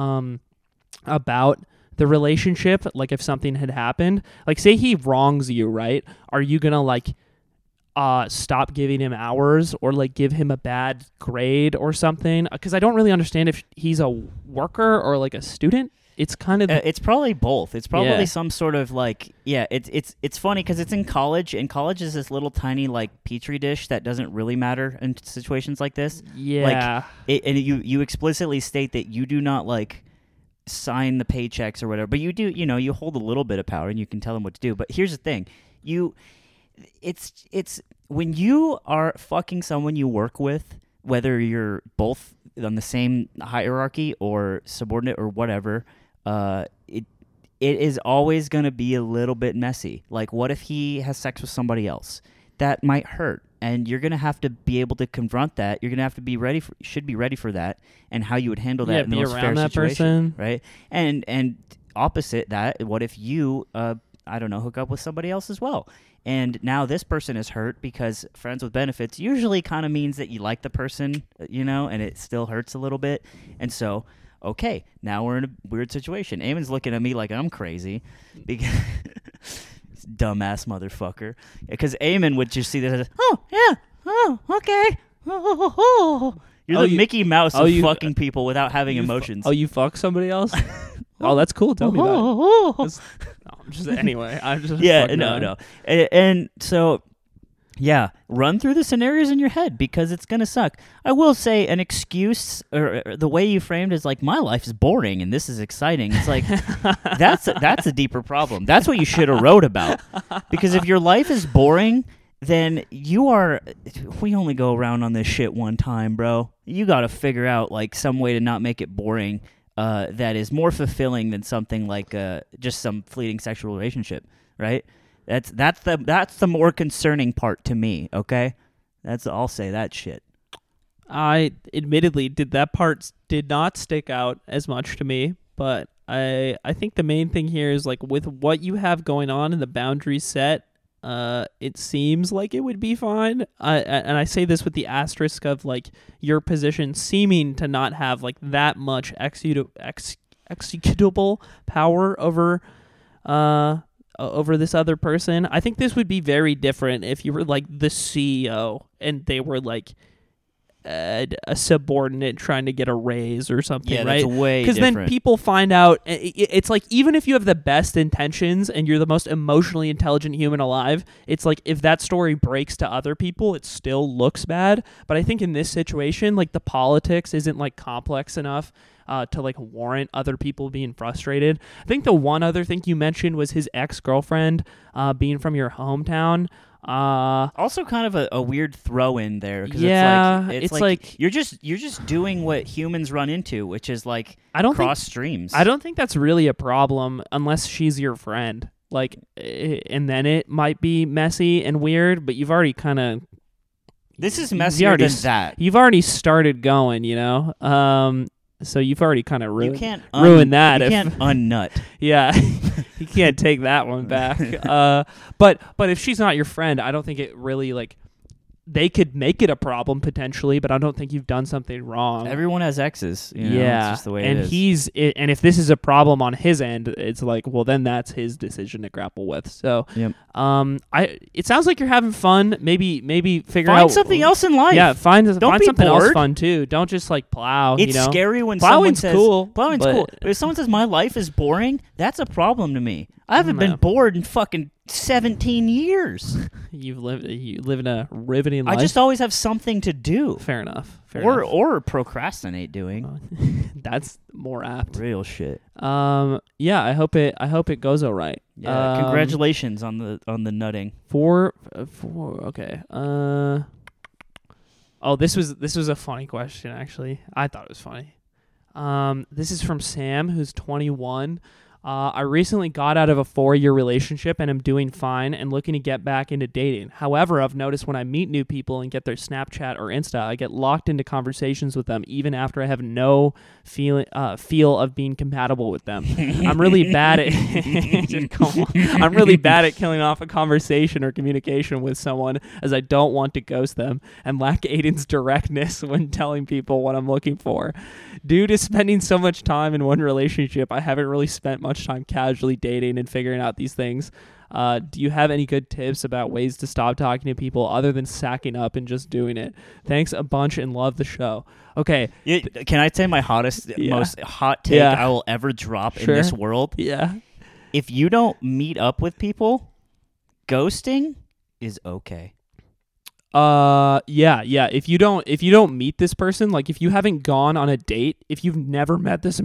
about the relationship. Like if something had happened, like say he wrongs you, right? Are you gonna like stop giving him hours or like give him a bad grade or something? Because I don't really understand if he's a worker or like a student. It's kind of it's probably both. It's probably some sort of like It's funny because it's in college, and college is this little tiny like petri dish that doesn't really matter in situations like this. Yeah, like and you explicitly state that you do not like sign the paychecks or whatever, but you do. You know, you hold a little bit of power and you can tell them what to do. But here's the thing, It's when you are fucking someone you work with, whether you're both on the same hierarchy or subordinate or whatever, it is always going to be a little bit messy. Like, what if he has sex with somebody else? That might hurt, and you're going to have to be able to confront that. You're going to have to be ready for that, and how you would handle that in the most fair situation, right? And opposite that, what if you hook up with somebody else as well? And now this person is hurt because friends with benefits usually kind of means that you like the person, and it still hurts a little bit. And so, okay, now we're in a weird situation. Eamon's looking at me like I'm crazy because dumbass motherfucker. Because Eamon would just see this as, oh, yeah, oh, okay. You're the Mickey Mouse of fucking people without having emotions. You fuck somebody else? Oh, that's cool. Tell me about it. I'm just no. And so, yeah, run through the scenarios in your head because it's going to suck. I will say an excuse, or the way you framed it is like, my life is boring and this is exciting. It's like, that's a deeper problem. That's what you should have wrote about. Because if your life is boring, then we only go around on this shit one time, bro. You got to figure out like some way to not make it boring. That is more fulfilling than something like just some fleeting sexual relationship, right? That's the more concerning part to me. Okay, I'll say that shit. I admittedly that part did not stick out as much to me, but I think the main thing here is like with what you have going on in the boundary set. It seems like it would be fine. And I say this with the asterisk of like your position seeming to not have like that much executable power over this other person. I think this would be very different if you were like the CEO and they were like a subordinate trying to get a raise or something, right? That's way different. Because then people find out, it's like even if you have the best intentions and you're the most emotionally intelligent human alive, it's like if that story breaks to other people, it still looks bad. But I think in this situation, like the politics isn't like complex enough to like warrant other people being frustrated. I think the one other thing you mentioned was his ex-girlfriend being from your hometown. Also kind of a weird throw in there. 'Cause it's like you're just doing what humans run into, which is like cross streams. I don't think that's really a problem unless she's your friend. Like, and then it might be messy and weird, but you've already kind of... This is messier than that. You've already started going, you know? So you've already kind of ruined that. You can't unnut. Yeah, you can't take that one back. But if she's not your friend, I don't think it really, like... They could make it a problem potentially, but I don't think you've done something wrong. Everyone has exes. You know? Yeah, it's just the way and it is. And if this is a problem on his end, it's like, well, then that's his decision to grapple with. So, yep. It sounds like you're having fun. Maybe figure out something else in life. Yeah, find something bored. else fun too. Don't just like plow. It's you know? scary when Plowing's someone says cool. Plowing's cool. But if someone says my life is boring, that's a problem to me. I haven't been bored in fucking 17 years. You live in a riveting life. I just always have something to do. Fair enough. Or procrastinate doing. That's more apt. Real shit. Yeah, I hope it goes all right. Yeah, congratulations on the nutting. Okay. Oh, this was a funny question actually. I thought it was funny. This is from Sam, who's 21. I recently got out of a 4-year relationship and am doing fine and looking to get back into dating. However, I've noticed when I meet new people and get their Snapchat or Insta, I get locked into conversations with them even after I have no feel of being compatible with them. I'm really bad at I'm really bad at killing off a conversation or communication with someone, as I don't want to ghost them and lack Aiden's directness when telling people what I'm looking for. Due to spending so much time in one relationship, I haven't really spent much time casually dating and figuring out these things. Do you have any good tips about ways to stop talking to people other than sacking up and just doing it? Thanks a bunch and love the show. Okay. Can I say my most hot take I will ever drop in this world? Yeah. If you don't meet up with people, ghosting is okay. Yeah. If you don't meet this person, like if you haven't gone on a date, if you've never met this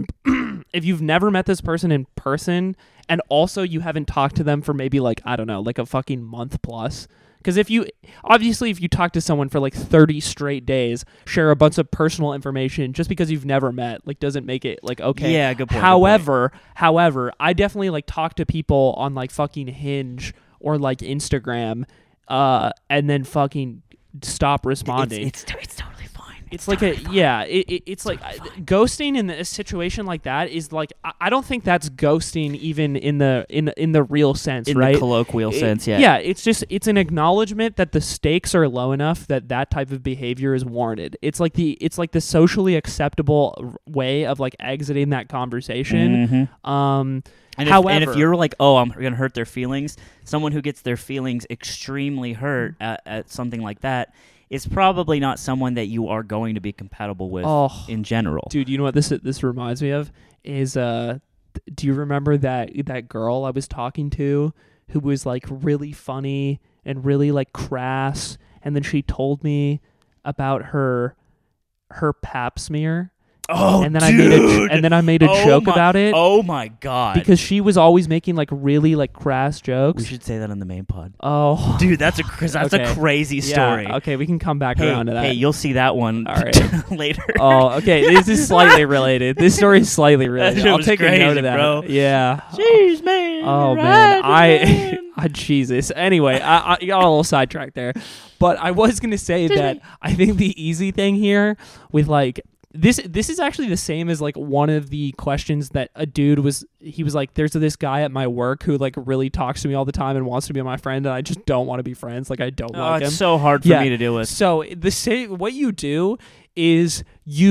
person in person, and also you haven't talked to them for maybe like, I don't know, like a fucking month plus. Because if you talk to someone for like 30 straight days, share a bunch of personal information just because you've never met, like doesn't make it like okay. Yeah, good point. However, I definitely like talk to people on like fucking Hinge or like Instagram, and then fucking stop responding. It's totally fine. It's like it's like ghosting in a situation like that is like I don't think that's ghosting even in the real sense, in right? The colloquial sense, yeah. Yeah, it's an acknowledgement that the stakes are low enough that type of behavior is warranted. It's like the socially acceptable way of like exiting that conversation. Mm-hmm. And if you're like, oh, I'm going to hurt their feelings, someone who gets their feelings extremely hurt at something like that is probably not someone that you are going to be compatible with in general. Dude, you know what this reminds me of is do you remember that girl I was talking to who was like really funny and really like crass, and then she told me about her pap smear? Oh, and then dude. I made a joke about it. Oh my god! Because she was always making like really like crass jokes. We should say that on the main pod. Oh, dude, that's a crazy story. Yeah, okay, we can come back around to that. Hey, you'll see that one. All right. Later. Oh, okay. This is slightly related. This story is slightly related. I'll take crazy, a note of that. Bro. Yeah. Jeez, man. Oh man, Jesus. Anyway, I got a little sidetracked there, but I was gonna say that I think the easy thing here with like. This is actually the same as like one of the questions that a dude was like, there's this guy at my work who like really talks to me all the time and wants to be my friend, and I just don't want to be friends. Like I don't like him. It's so hard for me to deal with. So what you do is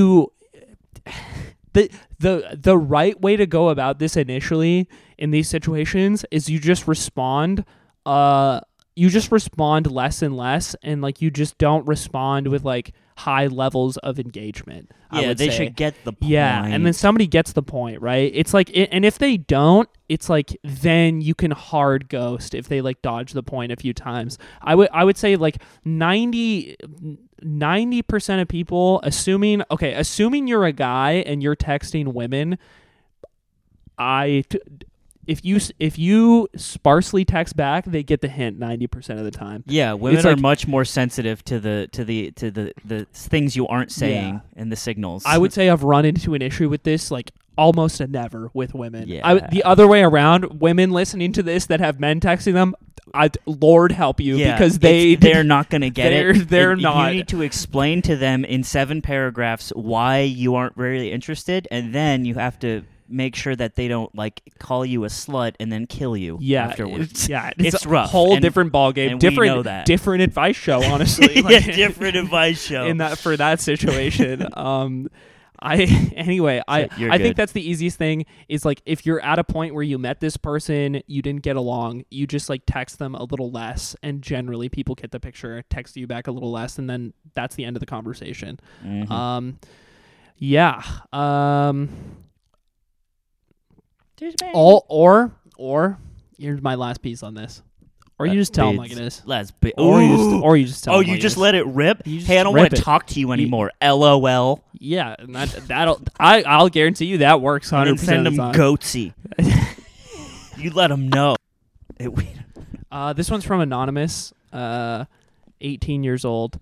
the right way to go about this initially in these situations is you just respond you just respond less and less, and like you just don't respond with like high levels of engagement. I would they say. should get the point. Yeah, and then somebody gets the point, right? It's like, and if they don't, it's like then you can hard ghost if they like dodge the point a few times. I would say like 90% of people, assuming you're a guy and you're texting women, if you sparsely text back, they get the hint 90% of the time. Yeah, women It's are like- much more sensitive to the things you aren't saying and the signals. I would say I've run into an issue with this like almost never with women. Yeah. The other way around, women listening to this that have men texting them, Lord help you, because they're not going to get it. They're not. You need to explain to them in 7 paragraphs why you aren't really interested, and then you have to make sure that they don't like call you a slut and then kill you afterwards. It's a rough. whole different ballgame. And we know that. Different advice show, honestly. Yeah, different advice show. For that situation. I think that's the easiest thing is like if you're at a point where you met this person, you didn't get along, you just like text them a little less, and generally people get the picture, text you back a little less, and then that's the end of the conversation. Mm-hmm. Or here's my last piece on this. Or you just tell them like it is. Or you just tell them you just let it rip? You Hey, I don't rip want to it. talk to you anymore. LOL. Yeah, and I'll guarantee you that works 100% And send of them the time. goatsy. You let them know. This one's from Anonymous, 18 years old.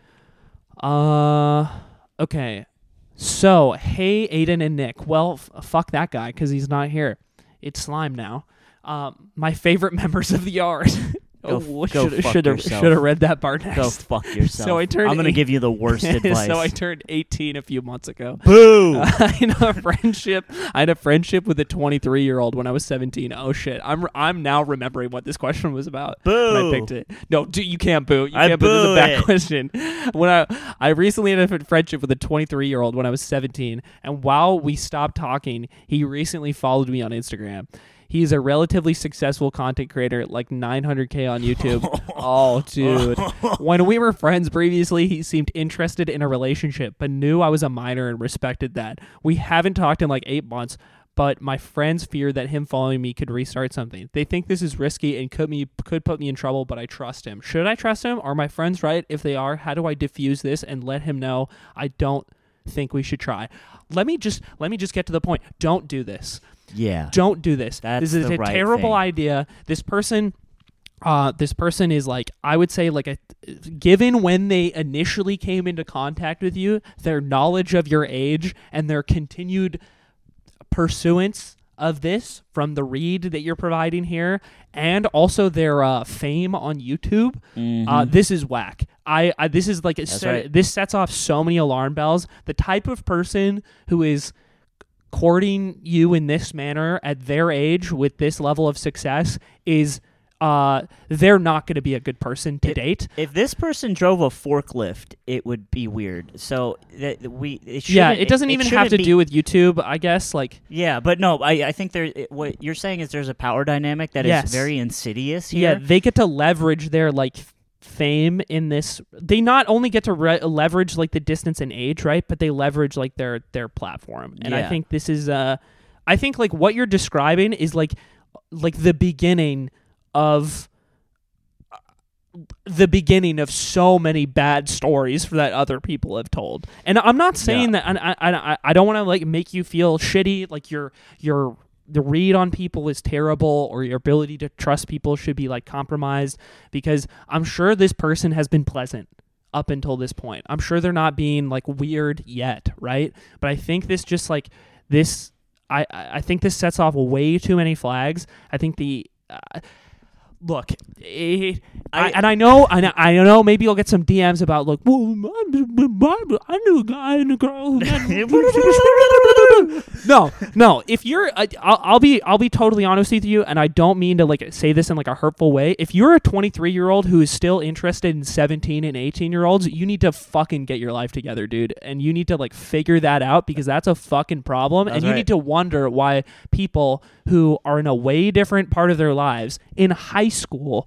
Okay. So, hey, Aiden and Nick. Well, fuck that guy because he's not here. It's Slime now. My favorite members of the yard. Should have read that part next. Go fuck yourself. So I turned I'm going to give you the worst advice. So I turned 18 a few months ago. Boo! I had a friendship with a 23-year-old when I was 17. Oh shit! I'm now remembering what this question was about. Boo! When I picked it. No, you can't boo. You I can't boo. This is a bad boo it. question. When I recently had a friendship with a 23-year-old when I was 17, and while we stopped talking, he recently followed me on Instagram. He's a relatively successful content creator, like 900K on YouTube. Oh, dude. When we were friends previously, he seemed interested in a relationship, but knew I was a minor and respected that. We haven't talked in like 8 months, but my friends fear that him following me could restart something. They think this is risky and could put me in trouble, but I trust him. Should I trust him? Are my friends right? If they are, how do I diffuse this and let him know I don't think we should try? Let me just get to the point. Don't do this. Yeah. Don't do this. That's this is the a right terrible thing. idea. This person is like, I would say like given when they initially came into contact with you, their knowledge of your age and their continued pursuance of this from the read that you're providing here, and also their fame on YouTube, this is whack. This is like right. This sets off so many alarm bells. The type of person who is courting you in this manner at their age with this level of success is they're not going to be a good person to date. If this person drove a forklift, it would be weird. So it doesn't even have to do with YouTube, I guess. Like, yeah, but no, I think what you're saying is there's a power dynamic that is very insidious here. Yeah, they get to leverage their like fame in this. They not only get to leverage like the distance and age, right, but they leverage like their platform. And I think this is I think like what you're describing is like the beginning of so many bad stories that other people have told. And I'm not saying that I don't want to like make you feel shitty, like the read on people is terrible or your ability to trust people should be like compromised, because I'm sure this person has been pleasant up until this point. I'm sure they're not being like weird yet, right? But I think this just like this I think this sets off way too many flags. I think look, I know maybe you'll get some DMs about, look, well, I knew a guy and a girl who No, if you're, I'll be totally honest with you, and I don't mean to like say this in like a hurtful way. If you're a 23-year-old who is still interested in 17 and 18-year-olds, you need to fucking get your life together, dude, and you need to like figure that out, because that's a fucking problem. That's and you right. need to wonder why people who are in a way different part of their lives in high school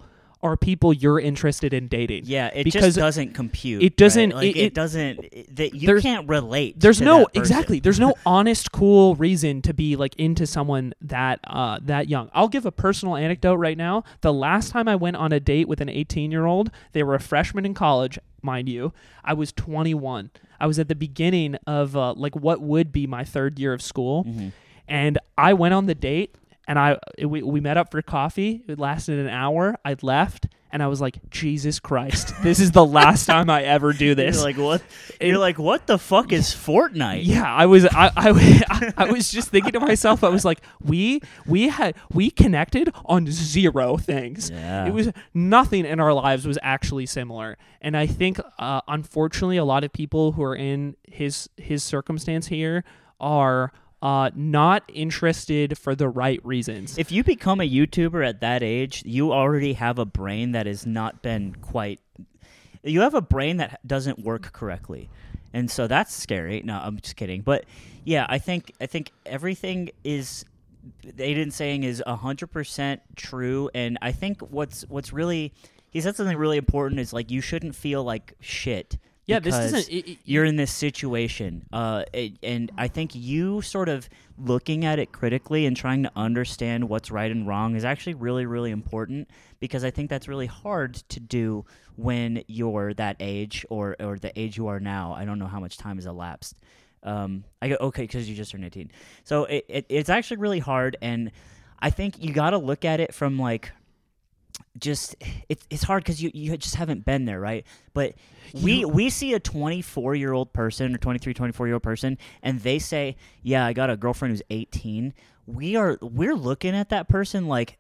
are people you're interested in dating. Yeah, it because just doesn't compute. it doesn't. Right? Like, it doesn't. That you can't relate. There's to no that person. exactly. There's no honest, cool reason to be like into someone that young. I'll give a personal anecdote right now. The last time I went on a date with an 18-year-old, they were a freshman in college, mind you. I was 21. I was at the beginning of like what would be my third year of school, and I went on the date. And we met up for coffee. It lasted an hour. I left, and I was like, Jesus Christ, this is the last time I ever do this. You're like, what? You're like, what the fuck is Fortnite? Yeah, I was just thinking to myself, I was like, we connected on zero things. Yeah. It was nothing in our lives was actually similar. And I think, unfortunately, a lot of people who are in his circumstance here are not interested for the right reasons. If you become a YouTuber at that age, you already have a brain that has not been quite... You have a brain that doesn't work correctly. And so that's scary. No, I'm just kidding. But yeah, I think everything is... Aiden's saying is 100% true. And I think what's really... He said something really important is like you shouldn't feel like shit. Yeah, this isn't... You're in this situation. And I think you sort of looking at it critically and trying to understand what's right and wrong is actually really, really important because I think that's really hard to do when you're that age or the age you are now. I don't know how much time has elapsed. I go, okay, because you just turned 18. So it's actually really hard, and I think you got to look at it from like... Just it's hard because you just haven't been there, right? But we see a 24-year-old person or 23, 24-year-old person, and they say, "Yeah, I got a girlfriend who's 18." We're looking at that person like,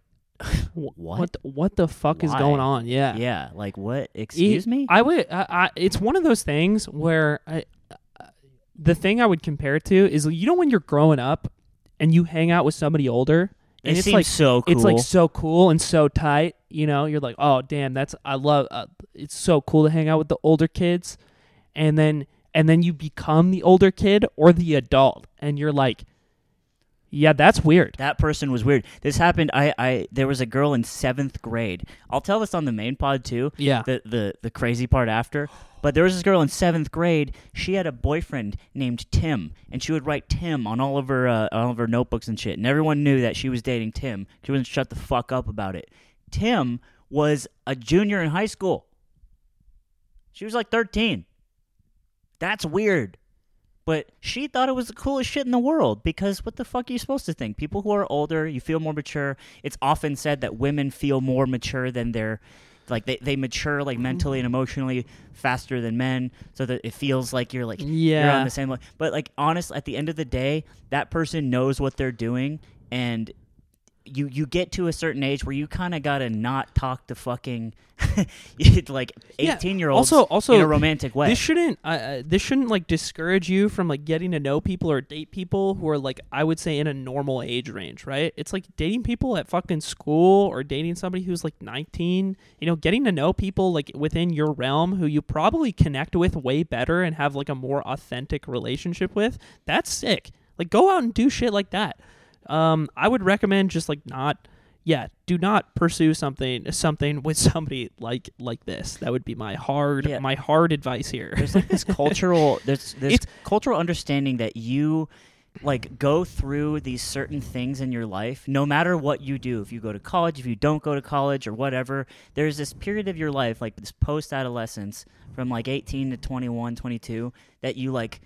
what the fuck is going on? Yeah, yeah, like what? Excuse me? It's one of those things where the thing I would compare it to is when you're growing up and you hang out with somebody older. And it seems like so cool. It's like so cool and so tight. You're like, oh damn, I love. It's so cool to hang out with the older kids, and then you become the older kid or the adult, and you're like, yeah, that's weird. That person was weird. This happened. There was a girl in 7th grade. I'll tell this on the main pod too. Yeah. The crazy part after. But there was this girl in 7th grade. She had a boyfriend named Tim, and she would write Tim on all of her notebooks and shit. And everyone knew that she was dating Tim. She wouldn't shut the fuck up about it. Tim was a junior in high school. She was like 13. That's weird. But she thought it was the coolest shit in the world because what the fuck are you supposed to think? People who are older, you feel more mature. It's often said that women feel more mature than their... Like they mature like mentally and emotionally faster than men, so that it feels like you're like you're on the same level. But like honestly, at the end of the day, that person knows what they're doing, and you get to a certain age where you kind of gotta not talk to fucking like 18-year-olds also in a romantic way. This shouldn't like discourage you from like getting to know people or date people who are like, I would say, in a normal age range, right? It's like dating people at fucking school or dating somebody who's like 19. Getting to know people like within your realm who you probably connect with way better and have like a more authentic relationship with. That's sick. Like go out and do shit like that. I would recommend just like do not pursue something with somebody like this. That would be my hard advice here. There's like this cultural cultural understanding that you like go through these certain things in your life, no matter what you do. If you go to college, if you don't go to college, or whatever, there's this period of your life, like this post-adolescence, from like 18 to 21, 22, that you like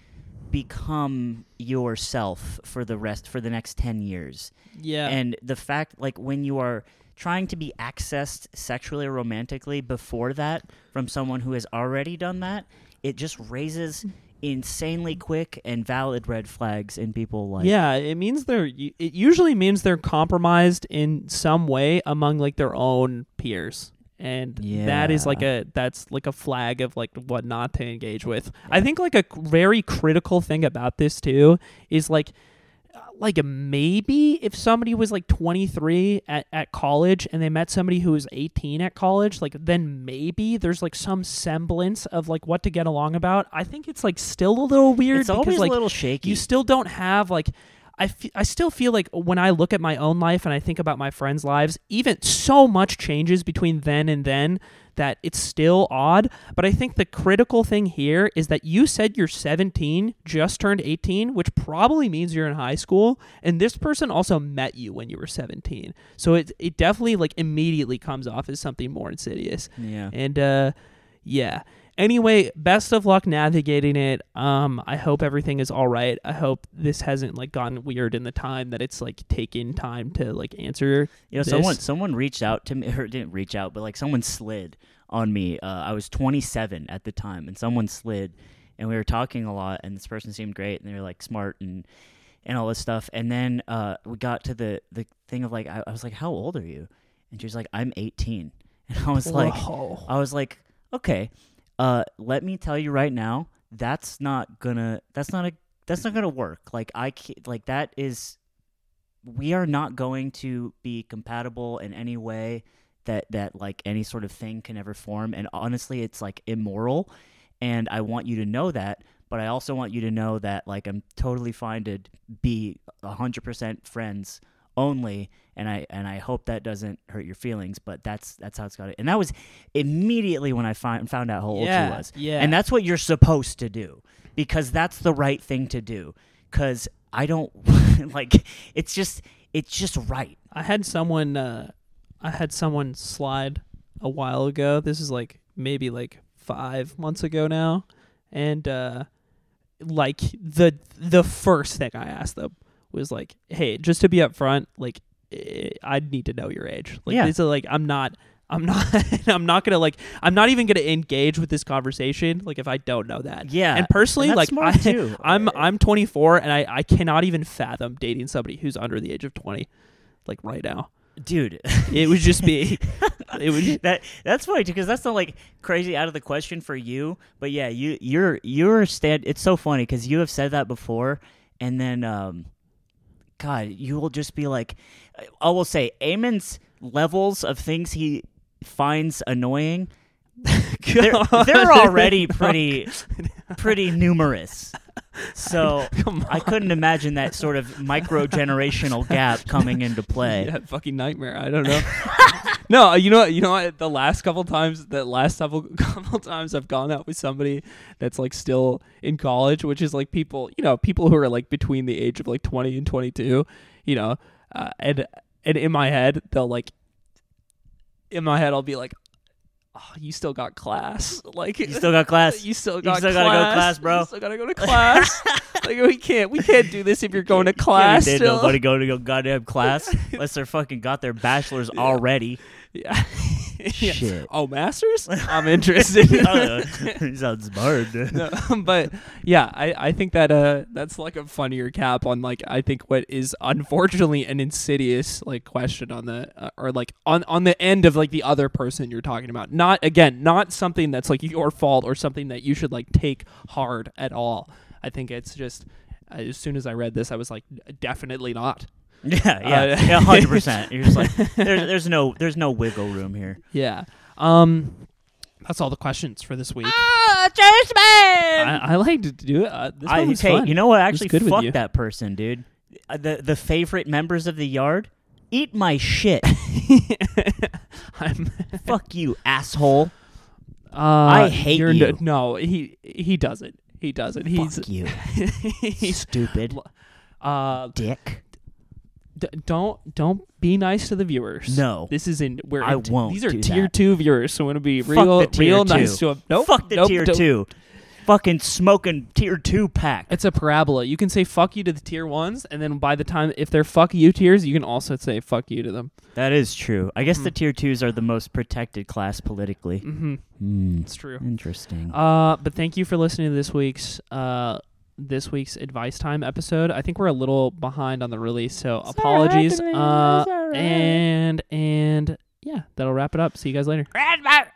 become yourself for the next 10 years. Yeah. And the fact, like, when you are trying to be accessed sexually or romantically before that from someone who has already done that, it just raises insanely quick and valid red flags in people. Like, yeah, it usually means they're compromised in some way among like their own peers. And that's like a flag of like what not to engage with. Yeah. I think like a very critical thing about this too is like maybe if somebody was like 23 at college and they met somebody who was 18 at college, like then maybe there's like some semblance of like what to get along about. I think it's like still a little weird. It's always because, like, a little shaky. You still don't have like... I still feel like when I look at my own life and I think about my friends' lives, even so much changes between then and then that it's still odd. But I think the critical thing here is that you said you're 17, just turned 18, which probably means you're in high school. And this person also met you when you were 17. So it definitely like immediately comes off as something more insidious. Yeah. And yeah. Anyway, best of luck navigating it. I hope everything is all right. I hope this hasn't like gotten weird in the time that it's like taken time to like answer. You know, this. someone reached out to me, or didn't reach out, but like someone slid on me. I was 27 at the time, and someone slid, and we were talking a lot, and this person seemed great, and they were like smart and all this stuff. And then we got to the thing of like, I was like, how old are you? And she was like, I'm 18. And I was like, okay. Let me tell you right now, that's not gonna work. Like we are not going to be compatible in any way that like any sort of thing can ever form. And honestly, it's like immoral. And I want you to know that, but I also want you to know that like I'm totally fine to be 100% friends only, and I hope that doesn't hurt your feelings, but that's how it's got it. And that was immediately when I found out how old she was. Yeah. And that's what you're supposed to do, because that's the right thing to do. Because I don't like it's just right. I had someone slide a while ago. This is like maybe like 5 months ago now, and like the first thing I asked them was like, hey, just to be upfront, like I need to know your age. Like, this is like I'm not I'm not even gonna engage with this conversation like if I don't know that. Yeah. And personally, and like I'm 24 and I cannot even fathom dating somebody who's under the age of 20, like right now. Dude, it would just be that's funny because that's not like crazy out of the question for you, but yeah, you're it's so funny because you have said that before, and then God, you will just be like, I will say, Eamon's levels of things he finds annoying, they're already pretty numerous. So I couldn't imagine that sort of micro-generational gap coming into play. Yeah, fucking nightmare. I don't know. No, you know what? The last couple times I've gone out with somebody that's like still in college, which is like people who are like between the age of like 20 and 22, and in my head I'll be like, oh, you still got class. Like you still got class. You still gotta go to class, bro. You still gotta go to class. Like we can't do this if you're going to class. Did nobody go to goddamn class unless they're fucking got their bachelor's already? Yeah. Shit. Oh, masters? I'm interested. You sound smart. No, but yeah, I think that that's like a funnier cap on like I think what is unfortunately an insidious like question on the or like on the end of like the other person you're talking about. Not something that's like your fault or something that you should like take hard at all. I think it's just as soon as I read this, I was like, definitely not. Yeah, 100%. You're just like, there's no wiggle room here. Yeah. That's all the questions for this week. Jason! I like to do it. This one was fun. You know what? Actually, fuck you. that person, dude. The favorite members of the yard, eat my shit. Fuck you, asshole. I hate you. No, he doesn't. He doesn't. Fuck you. He's stupid. Dick. Don't be nice to the viewers. No, this is won't. These are do tier that. 2 viewers, so I want to be Fuck real nice to them. Nope. Fuck the tier 2. Fucking smoking tier 2 pack. It's a parabola. You can say fuck you to the tier 1s, and then by the time if they're fuck you tiers, you can also say fuck you to them. That is true. I guess the tier 2s are the most protected class politically. Mm-hmm. It's true. Interesting. But thank you for listening to this week's Advice Time episode. I think we're a little behind on the release, so apologies. And yeah, that'll wrap it up. See you guys later.